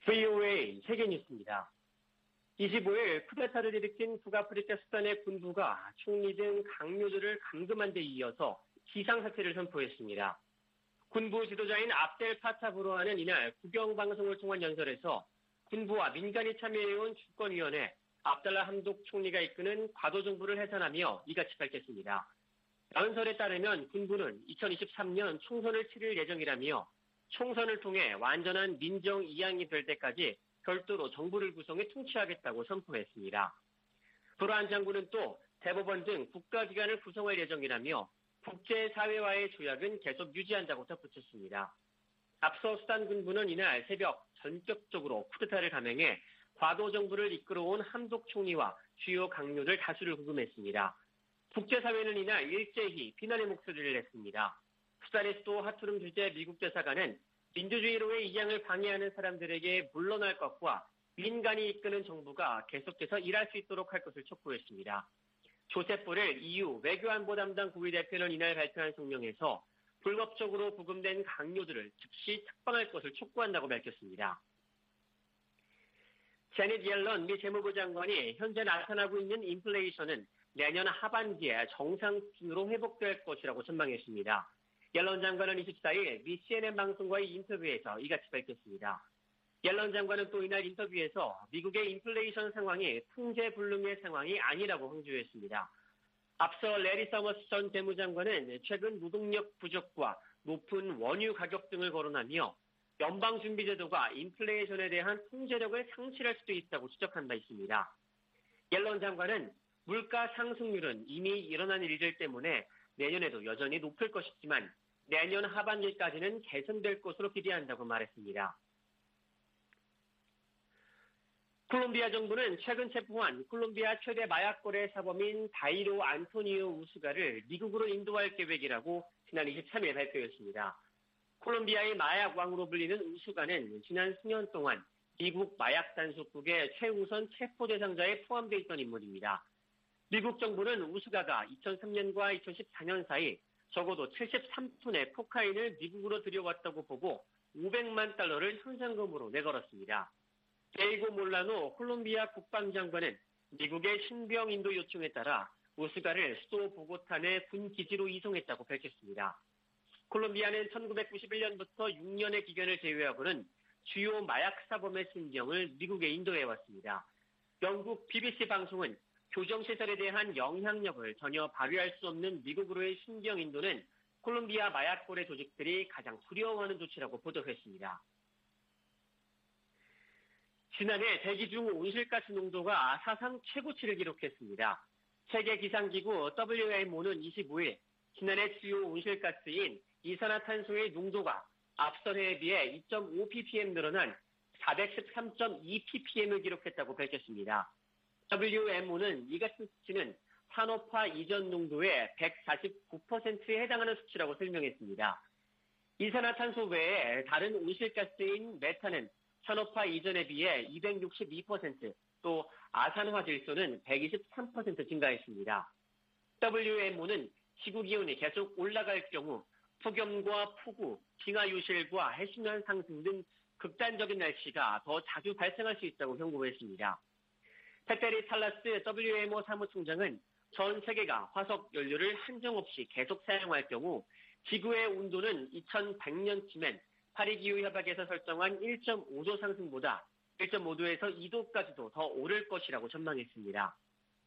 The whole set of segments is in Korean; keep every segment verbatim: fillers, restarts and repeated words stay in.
브이오에이 세계뉴스입니다. 이십오일 쿠데타를 일으킨 북아프리카 수단의 군부가 총리 등 강요들을 감금한 데 이어서 비상사태를 선포했습니다. 군부 지도자인 압델 파타브로아는 이날 국영방송을 통한 연설에서 군부와 민간이 참여해온 주권위원회 압달라 함독 총리가 이끄는 과도정부를 해산하며 이같이 밝혔습니다. 연설에 따르면 군부는 이천이십삼년 총선을 치를 예정이라며 총선을 통해 완전한 민정 이양이 될 때까지 별도로 정부를 구성해 통치하겠다고 선포했습니다. 브로안 장군은 또 대법원 등 국가기관을 구성할 예정이라며 국제사회와의 조약은 계속 유지한다고 덧붙였습니다. 앞서 수단 군부는 이날 새벽 전격적으로 쿠데타를 감행해 과도정부를 이끌어온 함독 총리와 주요 강요들 다수를 구금했습니다. 국제사회는 이날 일제히 비난의 목소리를 냈습니다. 수단의 수도 하투름 주재 미국 대사관은 민주주의로의 이양을 방해하는 사람들에게 물러날 것과 민간이 이끄는 정부가 계속해서 일할 수 있도록 할 것을 촉구했습니다. 조셉 보렐 이유 외교안보 담당 고위 대표는 이날 발표한 성명에서 불법적으로 구금된 강요들을 즉시 특방할 것을 촉구한다고 밝혔습니다. 제닛 옐런 미 재무부 장관이 현재 나타나고 있는 인플레이션은 내년 하반기에 정상 수준으로 회복될 것이라고 전망했습니다. 옐런 장관은 이십사일 미 씨엔엔 방송과의 인터뷰에서 이같이 밝혔습니다. 옐런 장관은 또 이날 인터뷰에서 미국의 인플레이션 상황이 통제불능의 상황이 아니라고 강조했습니다. 앞서 레리 서머스 전 재무장관은 최근 노동력 부족과 높은 원유 가격 등을 거론하며 연방준비제도가 인플레이션에 대한 통제력을 상실할 수도 있다고 지적한 바 있습니다. 옐런 장관은 물가 상승률은 이미 일어난 일들 때문에 내년에도 여전히 높을 것이지만 내년 하반기까지는 개선될 것으로 기대한다고 말했습니다. 콜롬비아 정부는 최근 체포한 콜롬비아 최대 마약 거래 사범인 다이로 안토니오 우스가를 미국으로 인도할 계획이라고 지난 이십삼일 발표했습니다. 콜롬비아의 마약 왕으로 불리는 우스가는 지난 수년 동안 미국 마약 단속국의 최우선 체포 대상자에 포함되어 있던 인물입니다. 미국 정부는 우스가가 이천삼년과 이천십사년 사이 적어도 칠십삼톤의 코카인을 미국으로 들여왔다고 보고 오백만 달러를 현상금으로 내걸었습니다. 데이고 몰라노 콜롬비아 국방장관은 미국의 신병 인도 요청에 따라 우스가를 수도 보고탄의 군 기지로 이송했다고 밝혔습니다. 콜롬비아는 천구백구십일년부터 육년의 기간을 제외하고는 주요 마약 사범의 신병을 미국에 인도해왔습니다. 영국 비비씨 방송은 교정시설에 대한 영향력을 전혀 발휘할 수 없는 미국으로의 신병 인도는 콜롬비아 마약 거래 조직들이 가장 두려워하는 조치라고 보도했습니다. 지난해 대기 중 온실가스 농도가 사상 최고치를 기록했습니다. 세계기상기구 더블유엠오는 이십오일 지난해 주요 온실가스인 이산화탄소의 농도가 앞선 해에 비해 이 점 오 피피엠 늘어난 사백십삼 점 이 피피엠을 기록했다고 밝혔습니다. 더블유엠오는 이 같은 수치는 산업화 이전 농도의 백사십구 퍼센트에 해당하는 수치라고 설명했습니다. 이산화탄소 외에 다른 온실가스인 메탄은 산업화 이전에 비해 이백육십이 퍼센트, 또 아산화질소는 백이십삼 퍼센트 증가했습니다. 더블유엠오는 지구기온이 계속 올라갈 경우 폭염과 폭우, 빙하유실과 해수면 상승 등 극단적인 날씨가 더 자주 발생할 수 있다고 경고했습니다. 페테리 탈라스 더블유엠오 사무총장은 전 세계가 화석 연료를 한정없이 계속 사용할 경우 지구의 온도는 이천백년쯤엔 파리기후 협약에서 설정한 일 점 오도 상승보다 일 점 오도에서 이도까지도 더 오를 것이라고 전망했습니다.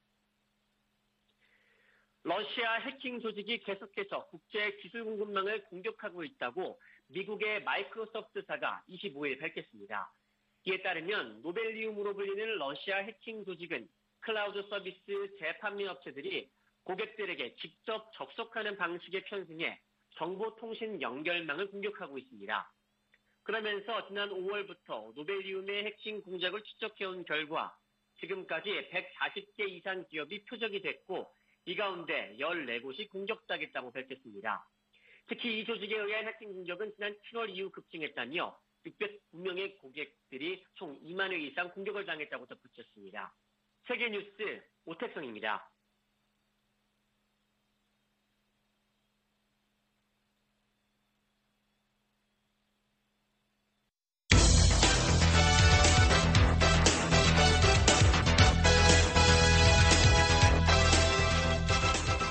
러시아 해킹 조직이 계속해서 국제 기술 공급망을 공격하고 있다고 미국의 마이크로소프트사가 이십오일 밝혔습니다. 이에 따르면 노벨리움으로 불리는 러시아 해킹 조직은 클라우드 서비스 재판매 업체들이 고객들에게 직접 접속하는 방식에 편승해 정보통신 연결망을 공격하고 있습니다. 그러면서 지난 오월부터 노벨리움의 해킹 공작을 추적해온 결과 지금까지 백사십 개 이상 기업이 표적이 됐고 이 가운데 열네 곳이 공격당했다고 밝혔습니다. 특히 이 조직에 의한 해킹 공격은 지난 칠월 이후 급증했다며 육백구 명의 고객들이 총 이만 회 이상 공격을 당했다고 덧붙였습니다. 세계뉴스 오택성입니다.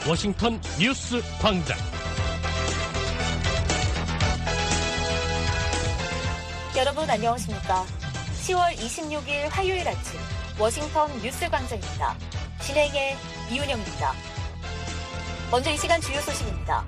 워싱턴 뉴스 광장. 여러분 안녕하십니까? 시월 이십육일 화요일 아침 워싱턴 뉴스 광장입니다. 진행의 이윤영입니다. 먼저 이 시간 주요 소식입니다.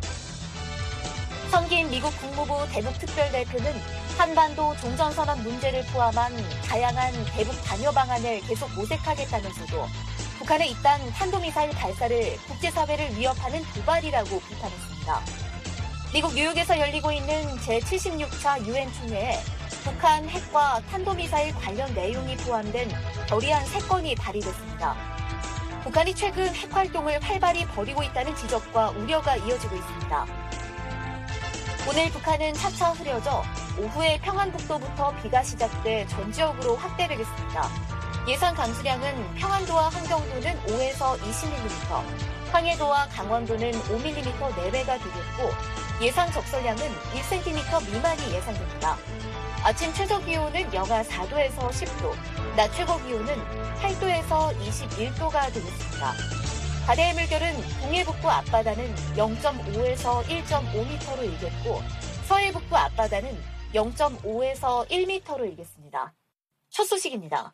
성긴 미국 국무부 대북특별대표는 한반도 종전선언 문제를 포함한 다양한 대북 단여 방안을 계속 모색하겠다면서도 북한의 이딴 탄도미사일 발사를 국제사회를 위협하는 도발이라고 비판했습니다. 미국 뉴욕에서 열리고 있는 제칠십육 차 유엔 총회에 북한 핵과 탄도미사일 관련 내용이 포함된 결의안 세 건이 발의됐습니다. 북한이 최근 핵활동을 활발히 벌이고 있다는 지적과 우려가 이어지고 있습니다. 오늘 북한은 차차 흐려져 오후에 평안북도부터 비가 시작돼 전 지역으로 확대되겠습니다. 예상 강수량은 평안도와 함경도는 오에서 이십 밀리미터, 황해도와 강원도는 오 밀리미터 내외가 되겠고 예상 적설량은 일 센티미터 미만이 예상됩니다. 아침 최저 기온은 영하 사 도에서 십 도, 낮 최고 기온은 팔 도에서 이십일 도가 되겠습니다. 바다의 물결은 동해북부 앞바다는 영 점 오에서 일 점 오 미터로 일겠고 서해북부 앞바다는 영 점 오에서 일 미터로 일겠습니다. 첫 소식입니다.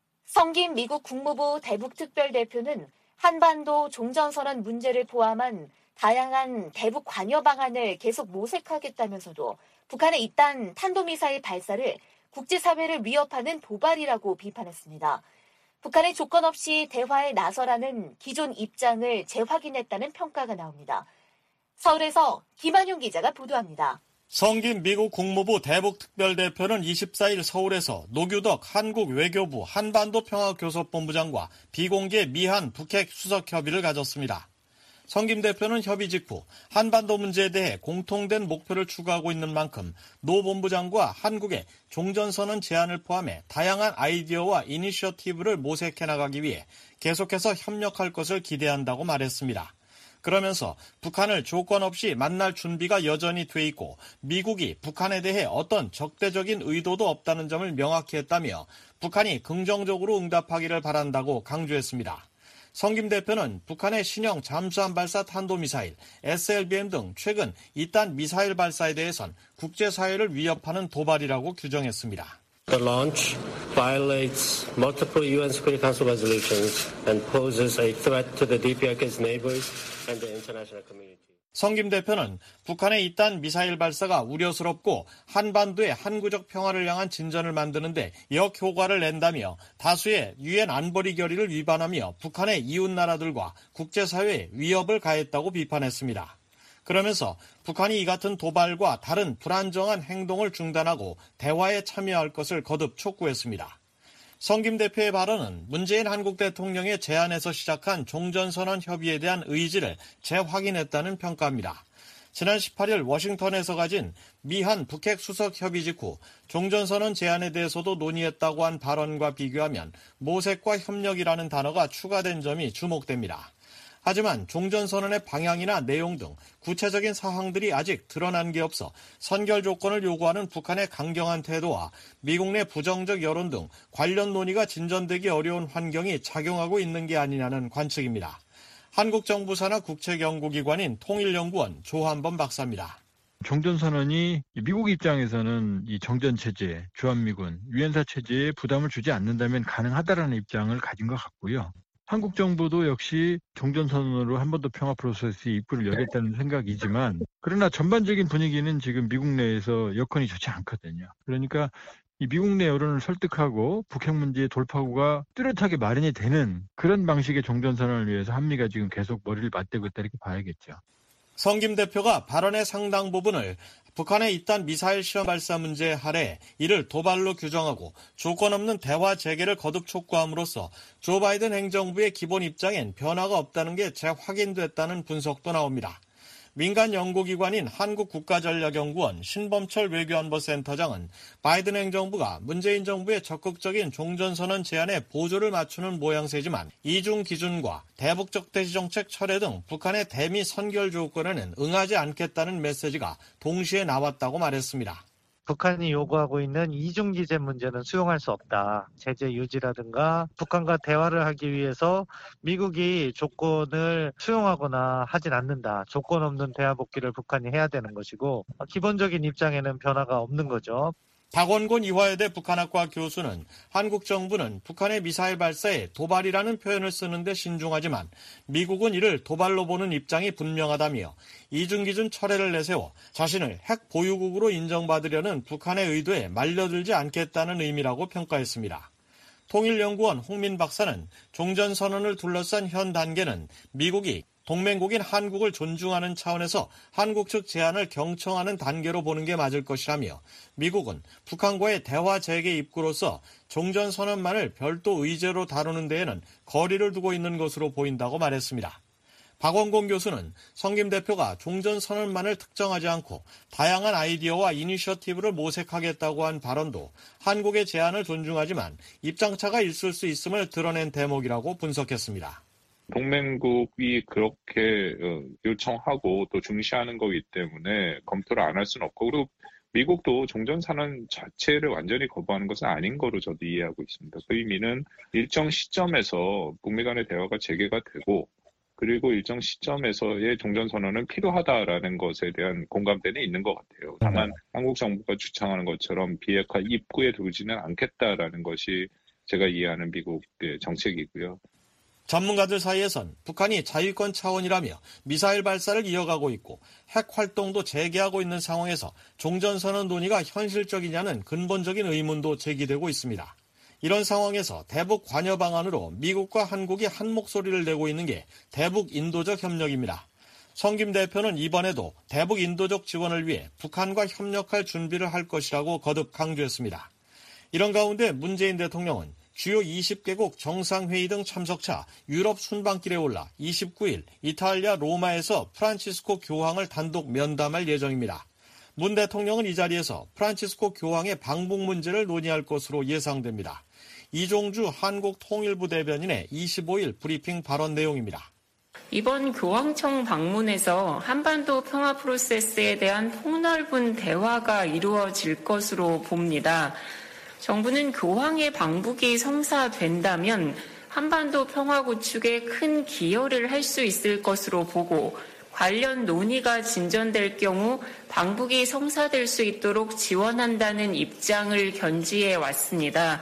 성긴 미국 국무부 대북특별대표는 한반도 종전선언 문제를 포함한 다양한 대북 관여 방안을 계속 모색하겠다면서도 북한의 이딴 탄도미사일 발사를 국제사회를 위협하는 도발이라고 비판했습니다. 북한의 조건 없이 대화에 나서라는 기존 입장을 재확인했다는 평가가 나옵니다. 서울에서 김한용 기자가 보도합니다. 성긴 미국 국무부 대북특별대표는 이십사일 서울에서 노규덕 한국 외교부 한반도 평화교섭본부장과 비공개 미한 북핵 수석 협의를 가졌습니다. 성 김 대표는 협의 직후 한반도 문제에 대해 공통된 목표를 추구하고 있는 만큼 노 본부장과 한국의 종전선언 제안을 포함해 다양한 아이디어와 이니셔티브를 모색해 나가기 위해 계속해서 협력할 것을 기대한다고 말했습니다. 그러면서 북한을 조건 없이 만날 준비가 여전히 돼 있고 미국이 북한에 대해 어떤 적대적인 의도도 없다는 점을 명확히 했다며 북한이 긍정적으로 응답하기를 바란다고 강조했습니다. 성 김 대표는 북한의 신형 잠수함 발사 탄도미사일, 에스엘비엠 등 최근 이딴 미사일 발사에 대해선 국제사회를 위협하는 도발이라고 규정했습니다. The launch violates multiple 유엔 Security Council resolutions and poses a threat to the 디피아르케이's neighbors and the international community. 성 김 대표는 북한의 이딴 미사일 발사가 우려스럽고 한반도의 항구적 평화를 향한 진전을 만드는데 역효과를 낸다며 다수의 유엔 안보리 결의를 위반하며 북한의 이웃 나라들과 국제사회에 위협을 가했다고 비판했습니다. 그러면서 북한이 이 같은 도발과 다른 불안정한 행동을 중단하고 대화에 참여할 것을 거듭 촉구했습니다. 성 김 대표의 발언은 문재인 한국 대통령의 제안에서 시작한 종전선언 협의에 대한 의지를 재확인했다는 평가입니다. 지난 십팔일 워싱턴에서 가진 미한 북핵 수석 협의 직후 종전선언 제안에 대해서도 논의했다고 한 발언과 비교하면 모색과 협력이라는 단어가 추가된 점이 주목됩니다. 하지만 종전선언의 방향이나 내용 등 구체적인 사항들이 아직 드러난 게 없어 선결 조건을 요구하는 북한의 강경한 태도와 미국 내 부정적 여론 등 관련 논의가 진전되기 어려운 환경이 작용하고 있는 게 아니냐는 관측입니다. 한국 정부 산하 국책연구기관인 통일연구원 조한범 박사입니다. 종전선언이 미국 입장에서는 이 정전체제, 주한미군, 유엔사 체제에 부담을 주지 않는다면 가능하다라는 입장을 가진 것 같고요. 한국 정부도 역시 종전선언으로 한반도 평화 프로세스에 입구를 열겠다는 생각이지만 그러나 전반적인 분위기는 지금 미국 내에서 여건이 좋지 않거든요. 그러니까 이 미국 내 여론을 설득하고 북핵 문제의 돌파구가 뚜렷하게 마련이 되는 그런 방식의 종전선언을 위해서 한미가 지금 계속 머리를 맞대고 있다 이렇게 봐야겠죠. 성 김 대표가 발언의 상당 부분을 북한의 이딴 미사일 시험 발사 문제에 할애 이를 도발로 규정하고 조건 없는 대화 재개를 거듭 촉구함으로써 조 바이든 행정부의 기본 입장엔 변화가 없다는 게 재확인됐다는 분석도 나옵니다. 민간 연구기관인 한국국가전략연구원 신범철 외교안보센터장은 바이든 행정부가 문재인 정부의 적극적인 종전선언 제안에 보조를 맞추는 모양새지만 이중 기준과 대북적 대시 정책 철회 등 북한의 대미 선결 조건에는 응하지 않겠다는 메시지가 동시에 나왔다고 말했습니다. 북한이 요구하고 있는 이중기재 문제는 수용할 수 없다. 제재 유지라든가 북한과 대화를 하기 위해서 미국이 조건을 수용하거나 하진 않는다. 조건 없는 대화 복귀를 북한이 해야 되는 것이고 기본적인 입장에는 변화가 없는 거죠. 박원곤 이화여대 북한학과 교수는 한국 정부는 북한의 미사일 발사에 도발이라는 표현을 쓰는데 신중하지만 미국은 이를 도발로 보는 입장이 분명하다며 이중기준 철회를 내세워 자신을 핵 보유국으로 인정받으려는 북한의 의도에 말려들지 않겠다는 의미라고 평가했습니다. 통일연구원 홍민 박사는 종전선언을 둘러싼 현 단계는 미국이 동맹국인 한국을 존중하는 차원에서 한국 측 제안을 경청하는 단계로 보는 게 맞을 것이라며 미국은 북한과의 대화 재개 입구로서 종전선언만을 별도 의제로 다루는 데에는 거리를 두고 있는 것으로 보인다고 말했습니다. 박원곤 교수는 성김 대표가 종전선언만을 특정하지 않고 다양한 아이디어와 이니셔티브를 모색하겠다고 한 발언도 한국의 제안을 존중하지만 입장차가 있을 수 있음을 드러낸 대목이라고 분석했습니다. 동맹국이 그렇게 요청하고 또 중시하는 거기 때문에 검토를 안 할 수는 없고, 그리고 미국도 종전선언 자체를 완전히 거부하는 것은 아닌 거로 저도 이해하고 있습니다. 그 의미는 일정 시점에서 북미 간의 대화가 재개가 되고, 그리고 일정 시점에서의 종전선언은 필요하다라는 것에 대한 공감대는 있는 것 같아요. 다만 한국 정부가 주창하는 것처럼 비핵화 입구에 두지는 않겠다라는 것이 제가 이해하는 미국의 정책이고요. 전문가들 사이에선 북한이 자위권 차원이라며 미사일 발사를 이어가고 있고 핵 활동도 재개하고 있는 상황에서 종전선언 논의가 현실적이냐는 근본적인 의문도 제기되고 있습니다. 이런 상황에서 대북 관여 방안으로 미국과 한국이 한 목소리를 내고 있는 게 대북 인도적 협력입니다. 성김 대표는 이번에도 대북 인도적 지원을 위해 북한과 협력할 준비를 할 것이라고 거듭 강조했습니다. 이런 가운데 문재인 대통령은 주요 이십 개국 정상회의 등 참석차 유럽 순방길에 올라 이십구 일 이탈리아 로마에서 프란치스코 교황을 단독 면담할 예정입니다. 문 대통령은 이 자리에서 프란치스코 교황의 방북 문제를 논의할 것으로 예상됩니다. 이종주 한국통일부 대변인의 이십오 일 브리핑 발언 내용입니다. 이번 교황청 방문에서 한반도 평화 프로세스에 대한 폭넓은 대화가 이루어질 것으로 봅니다. 정부는 교황의 방북이 성사된다면 한반도 평화 구축에 큰 기여를 할 수 있을 것으로 보고 관련 논의가 진전될 경우 방북이 성사될 수 있도록 지원한다는 입장을 견지해 왔습니다.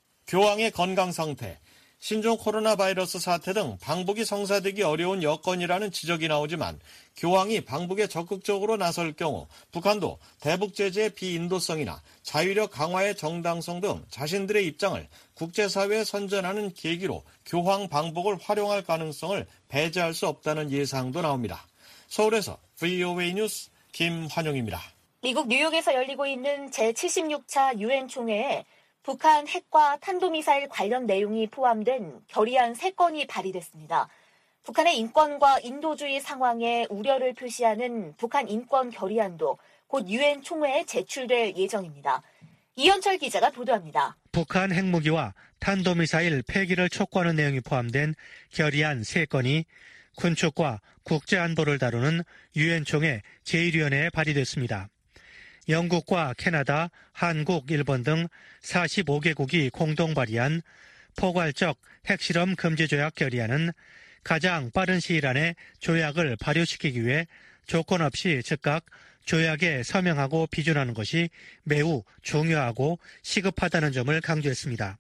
교황의 건강 상태, 신종 코로나 바이러스 사태 등 방북이 성사되기 어려운 여건이라는 지적이 나오지만 교황이 방북에 적극적으로 나설 경우 북한도 대북 제재의 비인도성이나 자유력 강화의 정당성 등 자신들의 입장을 국제사회에 선전하는 계기로 교황 방북을 활용할 가능성을 배제할 수 없다는 예상도 나옵니다. 서울에서 브이오에이 뉴스 김환용입니다. 미국 뉴욕에서 열리고 있는 제칠십육 차 유엔 총회에 북한 핵과 탄도미사일 관련 내용이 포함된 결의안 세 건이 발의됐습니다. 북한의 인권과 인도주의 상황에 우려를 표시하는 북한 인권 결의안도 곧 유엔 총회에 제출될 예정입니다. 이현철 기자가 보도합니다. 북한 핵무기와 탄도미사일 폐기를 촉구하는 내용이 포함된 결의안 세 건이 군축과 국제안보를 다루는 유엔 총회 제일 위원회에 발의됐습니다. 영국과 캐나다, 한국, 일본 등 사십오 개국이 공동 발의한 포괄적 핵실험 금지 조약 결의안은 가장 빠른 시일 안에 조약을 발효시키기 위해 조건 없이 즉각 조약에 서명하고 비준하는 것이 매우 중요하고 시급하다는 점을 강조했습니다.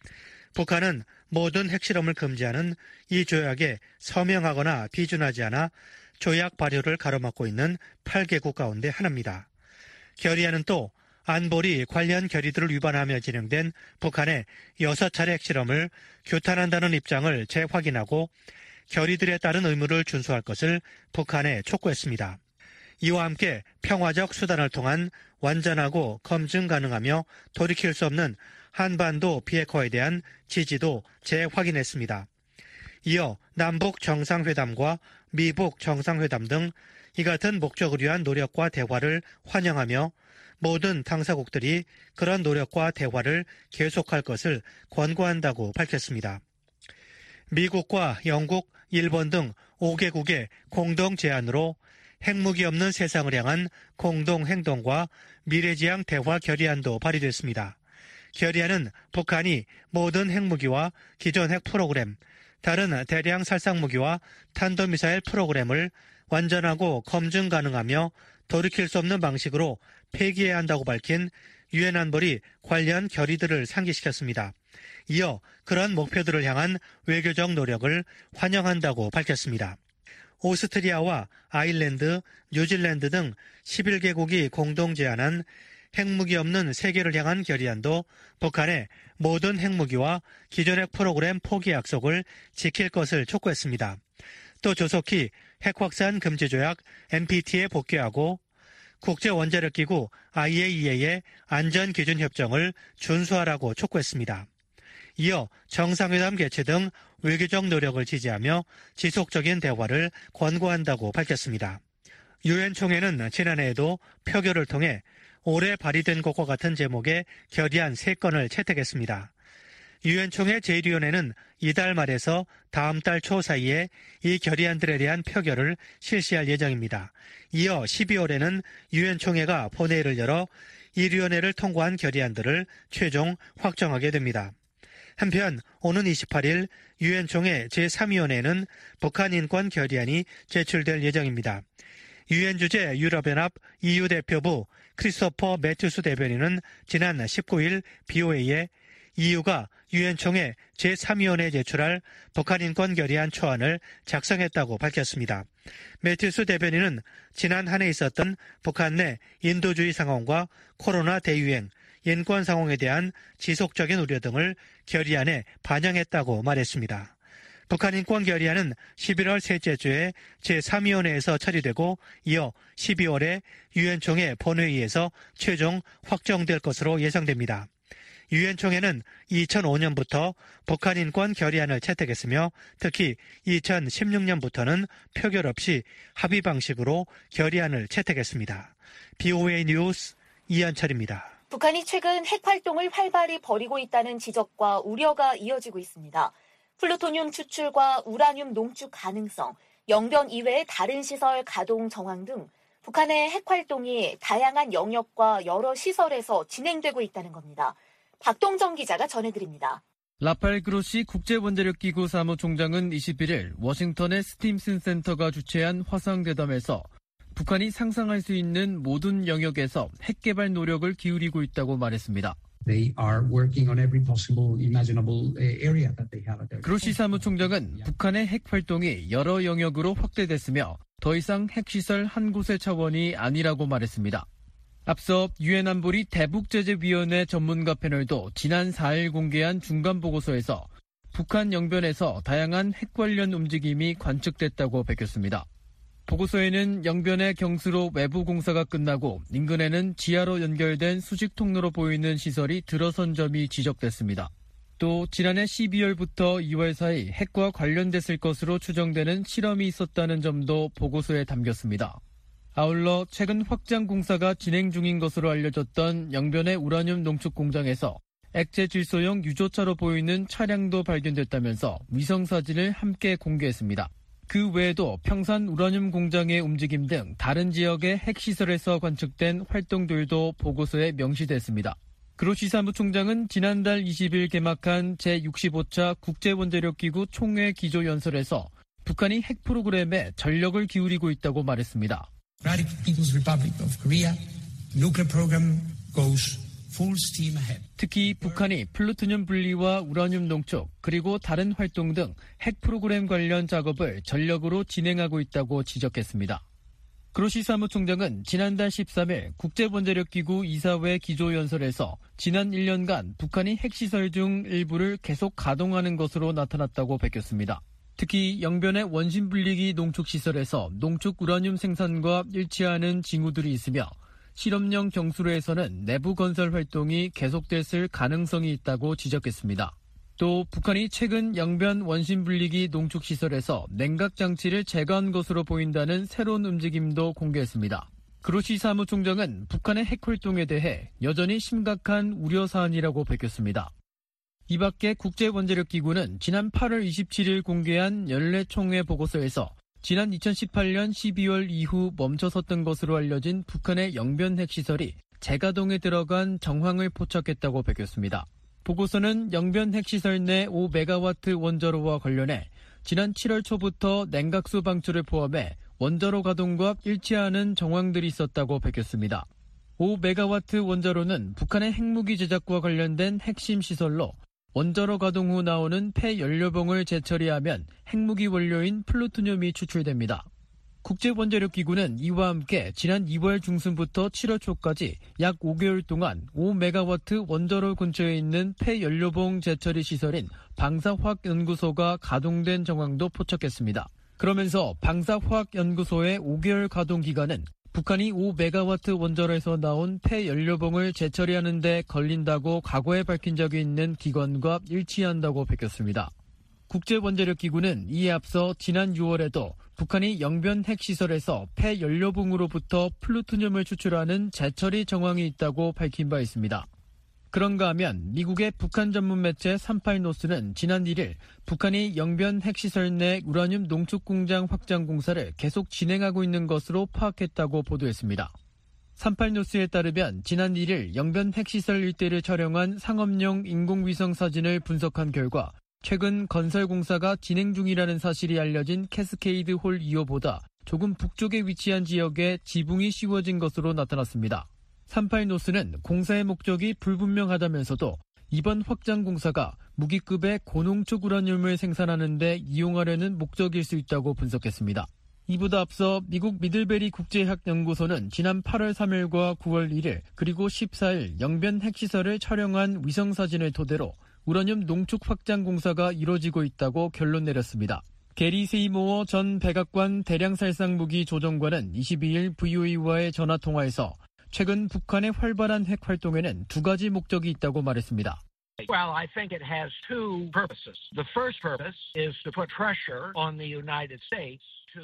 북한은 모든 핵실험을 금지하는 이 조약에 서명하거나 비준하지 않아 조약 발효를 가로막고 있는 팔 개국 가운데 하나입니다. 결의안은 또 안보리 관련 결의들을 위반하며 진행된 북한의 여섯 차례 핵실험을 규탄한다는 입장을 재확인하고 결의들에 따른 의무를 준수할 것을 북한에 촉구했습니다. 이와 함께 평화적 수단을 통한 완전하고 검증 가능하며 돌이킬 수 없는 한반도 비핵화에 대한 지지도 재확인했습니다. 이어 남북 정상회담과 미북 정상회담 등 이 같은 목적을 위한 노력과 대화를 환영하며 모든 당사국들이 그런 노력과 대화를 계속할 것을 권고한다고 밝혔습니다. 미국과 영국, 일본 등 오 개국의 공동 제안으로 핵무기 없는 세상을 향한 공동행동과 미래지향 대화 결의안도 발의됐습니다. 결의안은 북한이 모든 핵무기와 기존 핵 프로그램, 다른 대량 살상무기와 탄도미사일 프로그램을 완전하고 검증 가능하며 돌이킬 수 없는 방식으로 폐기해야 한다고 밝힌 유엔 안보리 관련 결의들을 상기시켰습니다. 이어 그런 목표들을 향한 외교적 노력을 환영한다고 밝혔습니다. 오스트리아와 아일랜드, 뉴질랜드 등 십일 개국이 공동 제안한 핵무기 없는 세계를 향한 결의안도 북한의 모든 핵무기와 기존 핵 프로그램 포기 약속을 지킬 것을 촉구했습니다. 또 조속히 핵확산 금지 조약 엔피티에 복귀하고 국제원자력기구 아이에이이에이의 안전기준협정을 준수하라고 촉구했습니다. 이어 정상회담 개최 등 외교적 노력을 지지하며 지속적인 대화를 권고한다고 밝혔습니다. 유엔 총회는 지난해에도 표결을 통해 올해 발의된 것과 같은 제목의 결의안 세 건을 채택했습니다. 유엔 총회 제일 위원회는 이달 말에서 다음 달 초 사이에 이 결의안들에 대한 표결을 실시할 예정입니다. 이어 십이월에는 유엔 총회가 본회의를 열어 일 위원회를 통과한 결의안들을 최종 확정하게 됩니다. 한편 오는 이십팔일 유엔 총회 제삼 위원회에는 북한 인권 결의안이 제출될 예정입니다. 유엔 주재 유럽연합 이유 대표부 크리스토퍼 매튜스 대변인은 지난 십구일 비오에이에 이유가 유엔 총회 제삼 위원회에 제출할 북한 인권 결의안 초안을 작성했다고 밝혔습니다. 매튜스 대변인은 지난 한 해 있었던 북한 내 인도주의 상황과 코로나 대유행, 인권 상황에 대한 지속적인 우려 등을 결의안에 반영했다고 말했습니다. 북한 인권 결의안은 십일월 셋째 주에 제삼 위원회에서 처리되고 이어 십이월에 유엔 총회 본회의에서 최종 확정될 것으로 예상됩니다. 유엔 총회는 이천오년부터 북한 인권 결의안을 채택했으며 특히 이천십육년부터는 표결 없이 합의 방식으로 결의안을 채택했습니다. 비오에이 뉴스 이한철입니다. 북한이 최근 핵 활동을 활발히 벌이고 있다는 지적과 우려가 이어지고 있습니다. 플루토늄 추출과 우라늄 농축 가능성, 영변 이외의 다른 시설 가동 정황 등 북한의 핵 활동이 다양한 영역과 여러 시설에서 진행되고 있다는 겁니다. 박동정 기자가 전해드립니다. 라파엘 그로시 국제원자력기구 사무총장은 이십일일 워싱턴의 스팀슨 센터가 주최한 화상대담에서 북한이 상상할 수 있는 모든 영역에서 핵 개발 노력을 기울이고 있다고 말했습니다. They are working on every possible imaginable area that they have at their 그로시 사무총장은 북한의 핵 활동이 여러 영역으로 확대됐으며 더 이상 핵시설 한 곳의 차원이 아니라고 말했습니다. 앞서 유엔 안보리 대북제재위원회 전문가 패널도 지난 사일 공개한 중간 보고서에서 북한 영변에서 다양한 핵 관련 움직임이 관측됐다고 밝혔습니다. 보고서에는 영변의 경수로 외부 공사가 끝나고 인근에는 지하로 연결된 수직 통로로 보이는 시설이 들어선 점이 지적됐습니다. 또 지난해 십이월부터 이월 사이 핵과 관련됐을 것으로 추정되는 실험이 있었다는 점도 보고서에 담겼습니다. 아울러 최근 확장 공사가 진행 중인 것으로 알려졌던 영변의 우라늄 농축 공장에서 액체 질소용 유조차로 보이는 차량도 발견됐다면서 위성사진을 함께 공개했습니다. 그 외에도 평산 우라늄 공장의 움직임 등 다른 지역의 핵시설에서 관측된 활동들도 보고서에 명시됐습니다. 그로시 사무총장은 지난달 이십일 개막한 제육십오차 국제원자력기구 총회 기조연설에서 북한이 핵 프로그램에 전력을 기울이고 있다고 말했습니다. People's Republic of Korea nuclear program goes full steam ahead. 특히 북한이 플루토늄 분리와 우라늄 농축 그리고 다른 활동 등 핵 프로그램 관련 작업을 전력으로 진행하고 있다고 지적했습니다. 그로시 사무총장은 지난달 십삼일 국제원자력기구 이사회 기조연설에서 지난 일 년간 북한이 핵시설 중 일부를 계속 가동하는 것으로 나타났다고 밝혔습니다. 특히 영변의 원심분리기 농축시설에서 농축 우라늄 생산과 일치하는 징후들이 있으며 실험용 경수로에서는 내부 건설 활동이 계속됐을 가능성이 있다고 지적했습니다. 또 북한이 최근 영변 원심분리기 농축시설에서 냉각장치를 제거한 것으로 보인다는 새로운 움직임도 공개했습니다. 그로시 사무총장은 북한의 핵 활동에 대해 여전히 심각한 우려사안이라고 밝혔습니다. 이 밖에 국제원자력기구는 지난 팔월 이십칠일 공개한 연례총회 보고서에서 지난 이천십팔년 십이월 이후 멈춰섰던 것으로 알려진 북한의 영변 핵시설이 재가동에 들어간 정황을 포착했다고 밝혔습니다. 보고서는 영변 핵시설 내 오 메가와트 원자로와 관련해 지난 칠월 초부터 냉각수 방출을 포함해 원자로 가동과 일치하는 정황들이 있었다고 밝혔습니다. 오 메가와트 원자로는 북한의 핵무기 제작과 관련된 핵심 시설로 원자로 가동 후 나오는 폐연료봉을 재처리하면 핵무기 원료인 플루토늄이 추출됩니다. 국제원자력기구는 이와 함께 지난 이월 중순부터 칠월 초까지 약 오 개월 동안 오 메가와트 원자로 근처에 있는 폐연료봉 재처리 시설인 방사화학연구소가 가동된 정황도 포착했습니다. 그러면서 방사화학연구소의 오 개월 가동 기간은 북한이 오 메가와트 원자로에서 나온 폐연료봉을 재처리하는 데 걸린다고 과거에 밝힌 적이 있는 기관과 일치한다고 밝혔습니다. 국제원자력기구는 이에 앞서 지난 유월에도 북한이 영변 핵시설에서 폐연료봉으로부터 플루토늄을 추출하는 재처리 정황이 있다고 밝힌 바 있습니다. 그런가 하면 미국의 북한 전문 매체 삼십팔 노스는 지난 일 일 북한이 영변 핵시설 내 우라늄 농축 공장 확장 공사를 계속 진행하고 있는 것으로 파악했다고 보도했습니다. 삼십팔 노스에 따르면 지난 일 일 영변 핵시설 일대를 촬영한 상업용 인공위성 사진을 분석한 결과 최근 건설 공사가 진행 중이라는 사실이 알려진 캐스케이드 홀 이 호보다 조금 북쪽에 위치한 지역에 지붕이 씌워진 것으로 나타났습니다. 삼십팔 노스는 공사의 목적이 불분명하다면서도 이번 확장 공사가 무기급의 고농축 우라늄을 생산하는 데 이용하려는 목적일 수 있다고 분석했습니다. 이보다 앞서 미국 미들베리 국제핵연구소는 지난 팔월 삼일과 구월 일일 그리고 십사일 영변 핵시설을 촬영한 위성사진을 토대로 우라늄 농축 확장 공사가 이뤄지고 있다고 결론 내렸습니다. 게리 세이모어 전 백악관 대량살상무기 조정관은 이십이일 브이오에이와의 전화통화에서 최근 북한의 활발한 핵 활동에는 두 가지 목적이 있다고 말했습니다. Well, I think it has two purposes. The first purpose is to put pressure on the United States.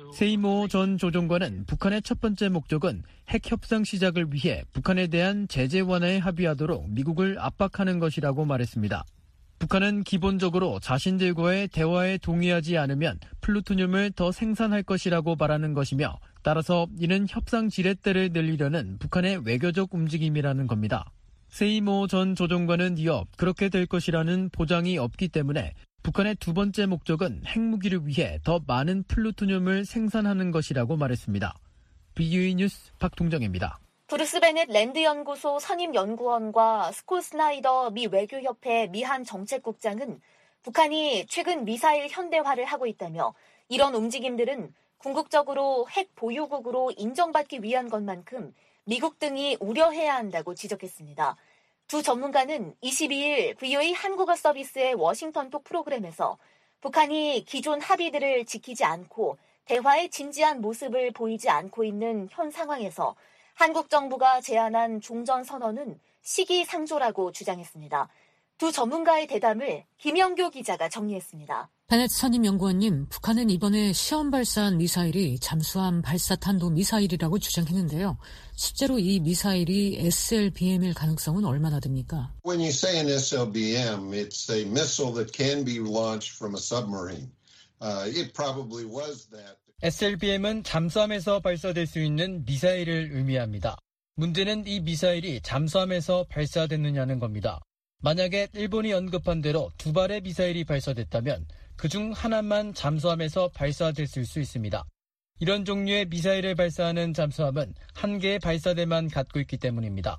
세이모 전 조정관은 북한의 첫 번째 목적은 핵 협상 시작을 위해 북한에 대한 제재 완화에 합의하도록 미국을 압박하는 것이라고 말했습니다. 북한은 기본적으로 자신들과의 대화에 동의하지 않으면 플루토늄을 더 생산할 것이라고 말하는 것이며 따라서 이는 협상 지렛대를 늘리려는 북한의 외교적 움직임이라는 겁니다. 세이모 전 조정관은 이어 그렇게 될 것이라는 보장이 없기 때문에 북한의 두 번째 목적은 핵무기를 위해 더 많은 플루토늄을 생산하는 것이라고 말했습니다. 비오에이 뉴스 박동정입니다. 브루스 베넷 랜드 연구소 선임 연구원과 스콧 스나이더 미 외교협회 미한 정책국장은 북한이 최근 미사일 현대화를 하고 있다며 이런 움직임들은 궁극적으로 핵 보유국으로 인정받기 위한 것만큼 미국 등이 우려해야 한다고 지적했습니다. 두 전문가는 이십이일 브이오에이 한국어 서비스의 워싱턴톡 프로그램에서 북한이 기존 합의들을 지키지 않고 대화의 진지한 모습을 보이지 않고 있는 현 상황에서 한국 정부가 제안한 종전선언은 시기상조라고 주장했습니다. 두 전문가의 대담을 김영교 기자가 정리했습니다. 베넷 선임연구원님, 북한은 이번에 시험 발사한 미사일이 잠수함 발사 탄도 미사일이라고 주장했는데요. 실제로 이 미사일이 에스엘비엠일 가능성은 얼마나 됩니까? When you say an 에스엘비엠, it's a missile that can be launched from a submarine. Uh, it probably was that. 에스엘비엠은 잠수함에서 발사될 수 있는 미사일을 의미합니다. 문제는 이 미사일이 잠수함에서 발사됐느냐는 겁니다. 만약에 일본이 언급한 대로 두 발의 미사일이 발사됐다면 그중 하나만 잠수함에서 발사됐을 수 있습니다. 이런 종류의 미사일을 발사하는 잠수함은 한 개의 발사대만 갖고 있기 때문입니다.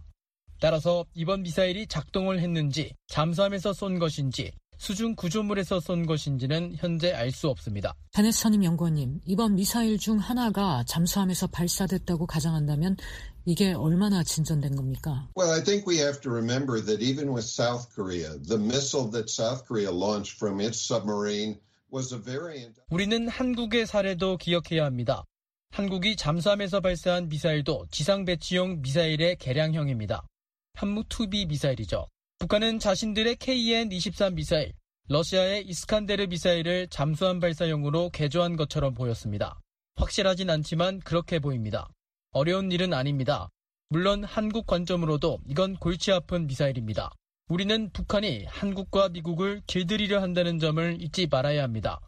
따라서 이번 미사일이 작동을 했는지 잠수함에서 쏜 것인지 수중 구조물에서 쏜 것인지는 현재 알 수 없습니다. 베넷 선임 연구원님, 이번 미사일 중 하나가 잠수함에서 발사됐다고 가정한다면 이게 얼마나 진전된 겁니까? Well, I think we have to remember that even with South Korea, the missile that South Korea launched from its submarine was a variant. 우리는 한국의 사례도 기억해야 합니다. 한국이 잠수함에서 발사한 미사일도 지상 배치용 미사일의 개량형입니다. 한무 투비 미사일이죠. 북한은 자신들의 케이엔 이십삼 미사일, 러시아의 이스칸데르 미사일을 잠수함 발사용으로 개조한 것처럼 보였습니다. 확실하진 않지만 그렇게 보입니다. 어려운 일은 아닙니다. 물론 한국 관점으로도 이건 골치 아픈 미사일입니다. 우리는 북한이 한국과 미국을 길들이려 한다는 점을 잊지 말아야 합니다.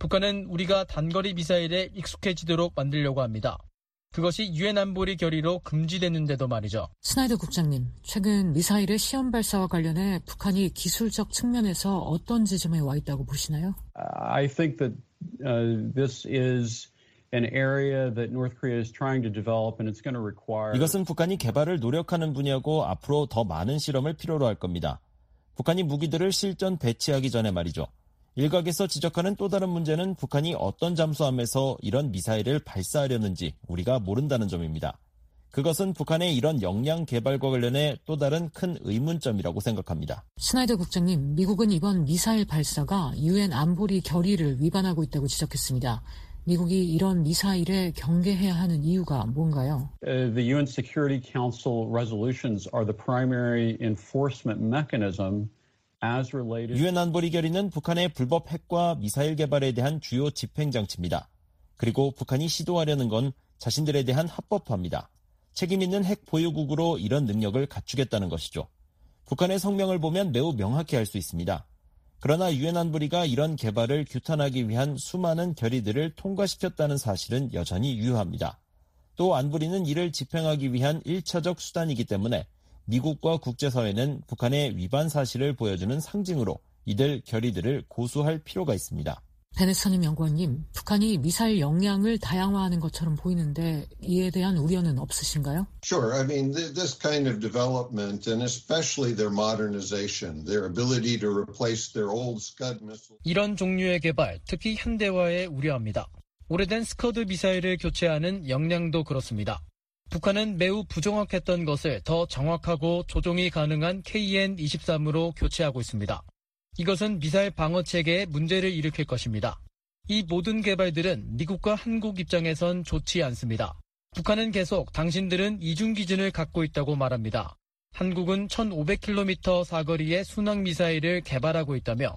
북한은 우리가 단거리 미사일에 익숙해지도록 만들려고 합니다. 그것이 유엔 안보리 결의로 금지됐는데도 말이죠. 스나이더 국장님, 최근 미사일의 시험 발사와 관련해 북한이 기술적 측면에서 어떤 지점에 와 있다고 보시나요? I think that uh, this is an area that North Korea is trying to develop and it's going to require. 이것은 북한이 개발을 노력하는 분야고 앞으로 더 많은 실험을 필요로 할 겁니다. 북한이 무기들을 실전 배치하기 전에 말이죠. 일각에서 지적하는 또 다른 문제는 북한이 어떤 잠수함에서 이런 미사일을 발사하려는지 우리가 모른다는 점입니다. 그것은 북한의 이런 역량 개발과 관련해 또 다른 큰 의문점이라고 생각합니다. 스나이더 국장님, 미국은 이번 미사일 발사가 유엔 안보리 결의를 위반하고 있다고 지적했습니다. 미국이 이런 미사일에 경계해야 하는 이유가 뭔가요? Uh, the 유엔 Security Council resolutions are the primary enforcement mechanism as related. 유엔 안보리 결의는 북한의 불법 핵과 미사일 개발에 대한 주요 집행장치입니다. 그리고 북한이 시도하려는 건 자신들에 대한 합법화입니다. 책임 있는 핵 보유국으로 이런 능력을 갖추겠다는 것이죠. 북한의 성명을 보면 매우 명확히 알 수 있습니다. 그러나 유엔 안보리가 이런 개발을 규탄하기 위한 수많은 결의들을 통과시켰다는 사실은 여전히 유효합니다. 또 안보리는 이를 집행하기 위한 일차적 수단이기 때문에 미국과 국제사회는 북한의 위반 사실을 보여주는 상징으로 이들 결의들을 고수할 필요가 있습니다. 베네서님 연구원님, 북한이 미사일 역량을 다양화하는 것처럼 보이는데 이에 대한 우려는 없으신가요? Sure. I mean, this kind of development and especially their modernization, their ability to replace their old Scud missiles. 이런 종류의 개발, 특히 현대화에 우려합니다. 오래된 스커드 미사일을 교체하는 역량도 그렇습니다. 북한은 매우 부정확했던 것을 더 정확하고 조종이 가능한 케이엔 이십삼으로 교체하고 있습니다. 이것은 미사일 방어 체계에 문제를 일으킬 것입니다. 이 모든 개발들은 미국과 한국 입장에선 좋지 않습니다. 북한은 계속 당신들은 이중 기준을 갖고 있다고 말합니다. 한국은 천오백 킬로미터 사거리의 순항 미사일을 개발하고 있다며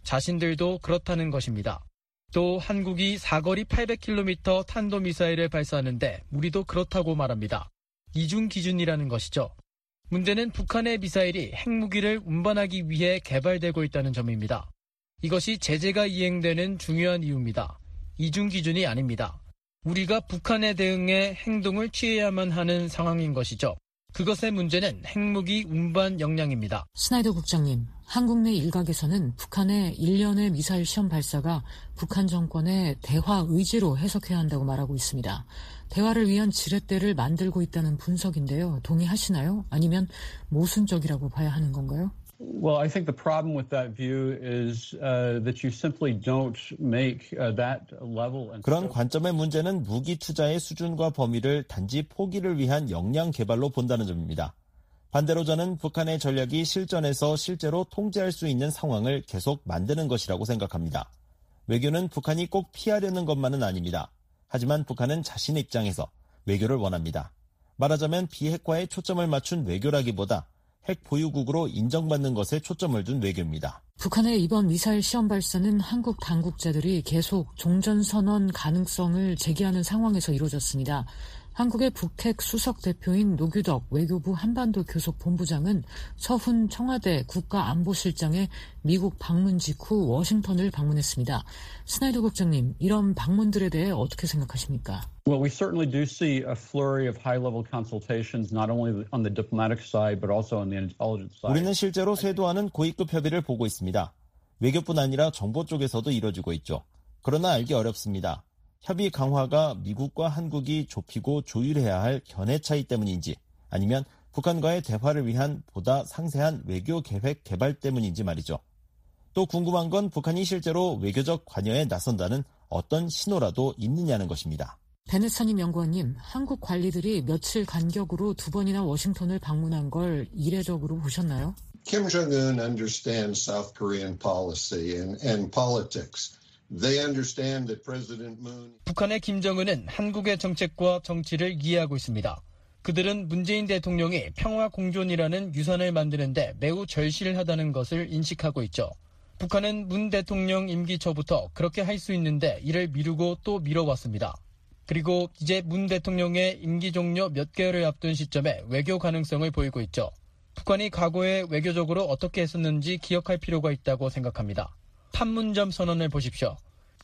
자신들도 그렇다는 것입니다. 또 한국이 사거리 팔백 킬로미터 탄도미사일을 발사하는데 우리도 그렇다고 말합니다. 이중 기준이라는 것이죠. 문제는 북한의 미사일이 핵무기를 운반하기 위해 개발되고 있다는 점입니다. 이것이 제재가 이행되는 중요한 이유입니다. 이중 기준이 아닙니다. 우리가 북한에 대응해 행동을 취해야만 하는 상황인 것이죠. 그것의 문제는 핵무기 운반 역량입니다. 스나이더 국장님, 한국 내 일각에서는 북한의 일련의 미사일 시험 발사가 북한 정권의 대화 의지로 해석해야 한다고 말하고 있습니다. 대화를 위한 지렛대를 만들고 있다는 분석인데요. 동의하시나요? 아니면 모순적이라고 봐야 하는 건가요? Well, I think the problem with that view is uh, that you simply don't make uh, that level. And 그런 관점의 문제는 무기 투자의 수준과 범위를 단지 포기를 위한 역량 개발로 본다는 점입니다. 반대로 저는 북한의 전략이 실전에서 실제로 통제할 수 있는 상황을 계속 만드는 것이라고 생각합니다. 외교는 북한이 꼭 피하려는 것만은 아닙니다. 하지만 북한은 자신의 입장에서 외교를 원합니다. 말하자면 비핵화에 초점을 맞춘 외교라기보다 핵 보유국으로 인정받는 것에 초점을 둔 외교입니다. 북한의 이번 미사일 시험 발사는 한국 당국자들이 계속 종전선언 가능성을 제기하는 상황에서 이루어졌습니다. 한국의 북핵 수석 대표인 노규덕 외교부 한반도 교섭 본부장은 서훈 청와대 국가안보실장의 미국 방문 직후 워싱턴을 방문했습니다. 스나이더 국장님, 이런 방문들에 대해 어떻게 생각하십니까? Well, we certainly do see a flurry of high-level consultations, not only on the diplomatic side, but also on the intelligence side. 우리는 실제로 쇄도하는 고위급 협의를 보고 있습니다. 외교뿐 아니라 정보 쪽에서도 이뤄지고 있죠. 그러나 알기 어렵습니다. 협의 강화가 미국과 한국이 좁히고 조율해야 할 견해 차이 때문인지 아니면 북한과의 대화를 위한 보다 상세한 외교 계획 개발 때문인지 말이죠. 또 궁금한 건 북한이 실제로 외교적 관여에 나선다는 어떤 신호라도 있느냐는 것입니다. 베네서님 연구원님, 한국 관리들이 며칠 간격으로 두 번이나 워싱턴을 방문한 걸 이례적으로 보셨나요? Kim Jong-un understands South Korean policy and, and politics. They understand that President Moon... 북한의 김정은은 한국의 정책과 정치를 이해하고 있습니다. 그들은 문재인 대통령이 평화 공존이라는 유산을 만드는데 매우 절실하다는 것을 인식하고 있죠. 북한은 문 대통령 임기 초부터 그렇게 할 수 있는데 이를 미루고 또 미뤄왔습니다. 그리고 이제 문 대통령의 임기 종료 몇 개월을 앞둔 시점에 외교 가능성을 보이고 있죠. 북한이 과거에 외교적으로 어떻게 했었는지 기억할 필요가 있다고 생각합니다. 판문점 선언을 보십시오.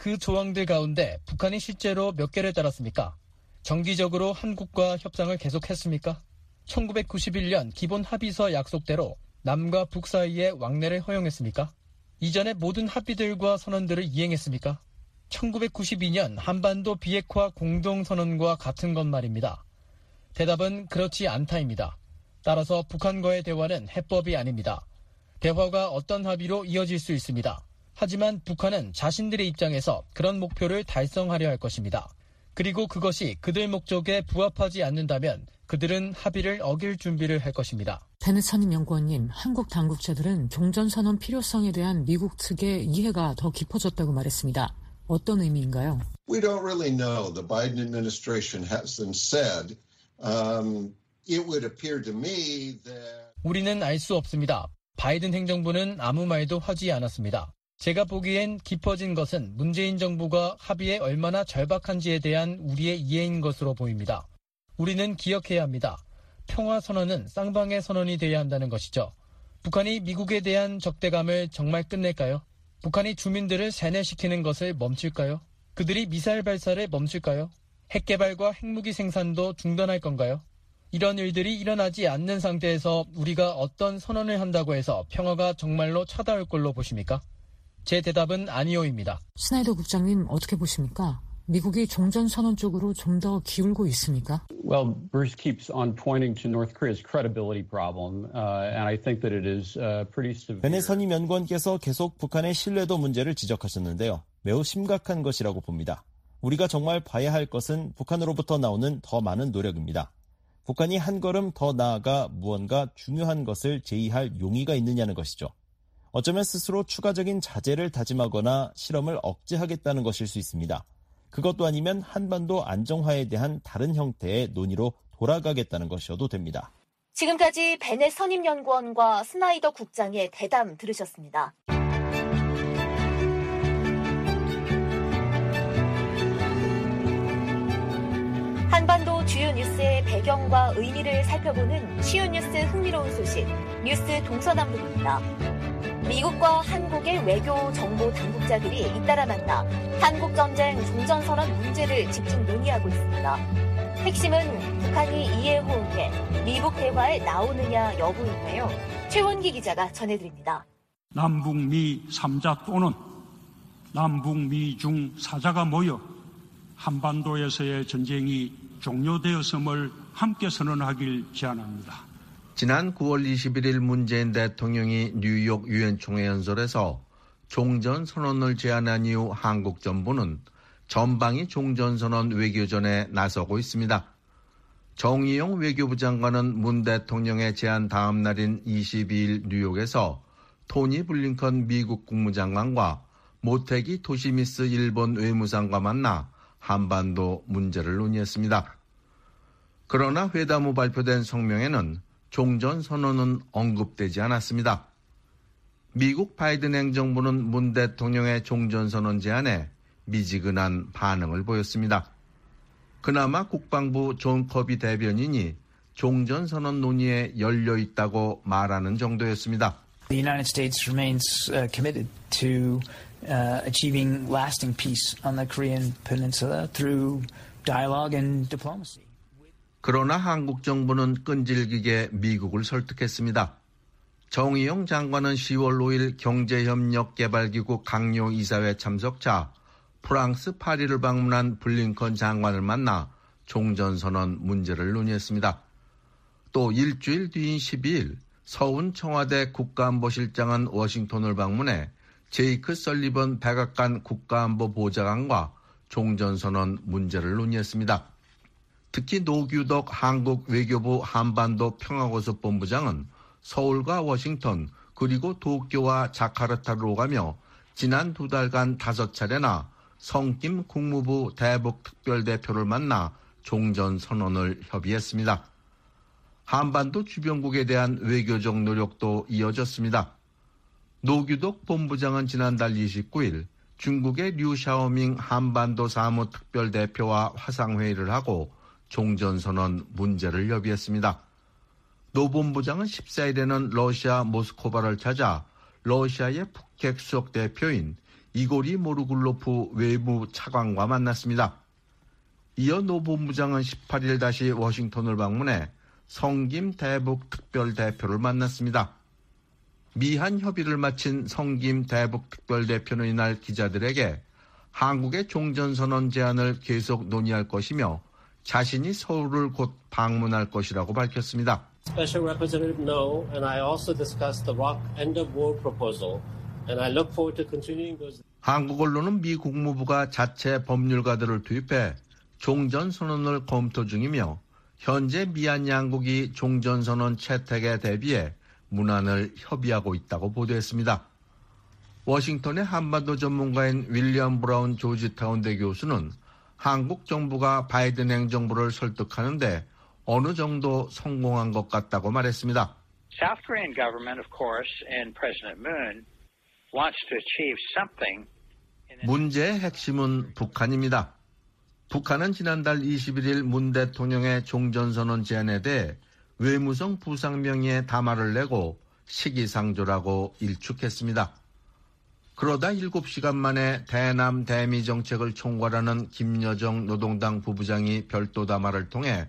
그 조항들 가운데 북한이 실제로 몇 개를 따랐습니까? 정기적으로 한국과 협상을 계속했습니까? 천구백구십일 년 기본 합의서 약속대로 남과 북 사이에 왕래를 허용했습니까? 이전의 모든 합의들과 선언들을 이행했습니까? 천구백구십이 년 한반도 비핵화 공동선언과 같은 것 말입니다. 대답은 그렇지 않다입니다. 따라서 북한과의 대화는 해법이 아닙니다. 대화가 어떤 합의로 이어질 수 있습니다. 하지만 북한은 자신들의 입장에서 그런 목표를 달성하려 할 것입니다. 그리고 그것이 그들 목적에 부합하지 않는다면 그들은 합의를 어길 준비를 할 것입니다. 베네선임 연구원님, 한국 당국자들은 종전선언 필요성에 대한 미국 측의 이해가 더 깊어졌다고 말했습니다. 어떤 의미인가요? We don't really know. The Biden administration hasn't said. Um, it would appear to me that... 우리는 알 수 없습니다. 바이든 행정부는 아무 말도 하지 않았습니다. 제가 보기엔 깊어진 것은 문재인 정부가 합의에 얼마나 절박한지에 대한 우리의 이해인 것으로 보입니다. 우리는 기억해야 합니다. 평화선언은 쌍방의 선언이 돼야 한다는 것이죠. 북한이 미국에 대한 적대감을 정말 끝낼까요? 북한이 주민들을 세뇌시키는 것을 멈출까요? 그들이 미사일 발사를 멈출까요? 핵개발과 핵무기 생산도 중단할 건가요? 이런 일들이 일어나지 않는 상태에서 우리가 어떤 선언을 한다고 해서 평화가 정말로 찾아올 걸로 보십니까? 제 대답은 아니오입니다. 스나이더 국장님 어떻게 보십니까? 미국이 종전선언 쪽으로 좀 더 기울고 있습니까? Well, Bruce keeps on pointing to North Korea's credibility problem, uh, and I think that it is uh, pretty severe. 베네선임 연구원께서 계속 북한의 신뢰도 문제를 지적하셨는데요. 매우 심각한 것이라고 봅니다. 우리가 정말 봐야 할 것은 북한으로부터 나오는 더 많은 노력입니다. 북한이 한 걸음 더 나아가 무언가 중요한 것을 제의할 용의가 있느냐는 것이죠. 어쩌면 스스로 추가적인 자제를 다짐하거나 실험을 억제하겠다는 것일 수 있습니다. 그것도 아니면 한반도 안정화에 대한 다른 형태의 논의로 돌아가겠다는 것이어도 됩니다. 지금까지 베넷 선임연구원과 스나이더 국장의 대담 들으셨습니다. 한반도 주요 뉴스의 배경과 의미를 살펴보는 쉬운 뉴스 흥미로운 소식, 뉴스 동서남북입니다. 미국과 한국의 외교 정보 당국자들이 잇따라 만나 한국전쟁 종전선언 문제를 집중 논의하고 있습니다. 핵심은 북한이 이해 호응해 미국 대화에 나오느냐 여부인데요. 최원기 기자가 전해드립니다. 남북미 삼자 또는 남북미 중 사자가 모여 한반도에서의 전쟁이 종료되었음을 함께 선언하길 제안합니다. 지난 구월 이십일일 문재인 대통령이 뉴욕 유엔 총회 연설에서 종전선언을 제안한 이후 한국 정부는 전방위 종전선언 외교전에 나서고 있습니다. 정의용 외교부 장관은 문 대통령의 제안 다음 날인 이십이일 뉴욕에서 토니 블링컨 미국 국무장관과 모테기 토시미스 일본 외무상과 만나 한반도 문제를 논의했습니다. 그러나 회담 후 발표된 성명에는 종전선언은 언급되지 않았습니다. 미국 바이든 행정부는 문 대통령의 종전선언 제안에 미지근한 반응을 보였습니다. 그나마 국방부 존 커비 대변인이 종전선언 논의에 열려있다고 말하는 정도였습니다. The United States remains uh, committed to uh, achieving lasting peace on the Korean Peninsula through dialogue and diplomacy. 그러나 한국 정부는 끈질기게 미국을 설득했습니다. 정의용 장관은 시월 오일 경제협력개발기구 강요 이사회 참석차 프랑스 파리를 방문한 블링컨 장관을 만나 종전선언 문제를 논의했습니다. 또 일주일 뒤인 십이일 서훈 청와대 국가안보실장은 워싱턴을 방문해 제이크 설리번 백악관 국가안보 보좌관과 종전선언 문제를 논의했습니다. 특히 노규덕 한국 외교부 한반도 평화고섭본부장은 서울과 워싱턴 그리고 도쿄와 자카르타를 오가며 지난 두 달간 다섯 차례나 성김 국무부 대북 특별대표를 만나 종전선언을 협의했습니다. 한반도 주변국에 대한 외교적 노력도 이어졌습니다. 노규덕 본부장은 지난달 이십구일 중국의 류샤오밍 한반도 사무특별대표와 화상회의를 하고 종전선언 문제를 협의했습니다. 노 본부장은 십사일에는 러시아 모스크바를 찾아 러시아의 북핵 수석 대표인 이고리 모르굴로프 외무 차관과 만났습니다. 이어 노 본부장은 십팔 일 다시 워싱턴을 방문해 성김 대북 특별대표를 만났습니다. 미한 협의를 마친 성김 대북 특별대표는 이날 기자들에게 한국의 종전선언 제안을 계속 논의할 것이며 자신이 서울을 곧 방문할 것이라고 밝혔습니다. Special Representative No, and I also discussed the ROK end of war proposal, and I look forward to continuing those. 한국 언론은 미 국무부가 자체 법률가들을 투입해 종전선언을 검토 중이며 현재 미한 양국이 종전선언 채택에 대비해 문안을 협의하고 있다고 보도했습니다. 워싱턴의 한반도 전문가인 윌리엄 브라운 조지타운대 교수는 한국 정부가 바이든 행정부를 설득하는데 어느 정도 성공한 것 같다고 말했습니다. South Korean government, of course, and President Moon wants to achieve something. 문제의 핵심은 북한입니다. 북한은 지난달 이십일 일 문 대통령의 종전선언 제안에 대해 외무성 부상 명의의 담화를 내고 시기상조라고 일축했습니다. 그러다 일곱 시간 만에 대남 대미 정책을 총괄하는 김여정 노동당 부부장이 별도 담화를 통해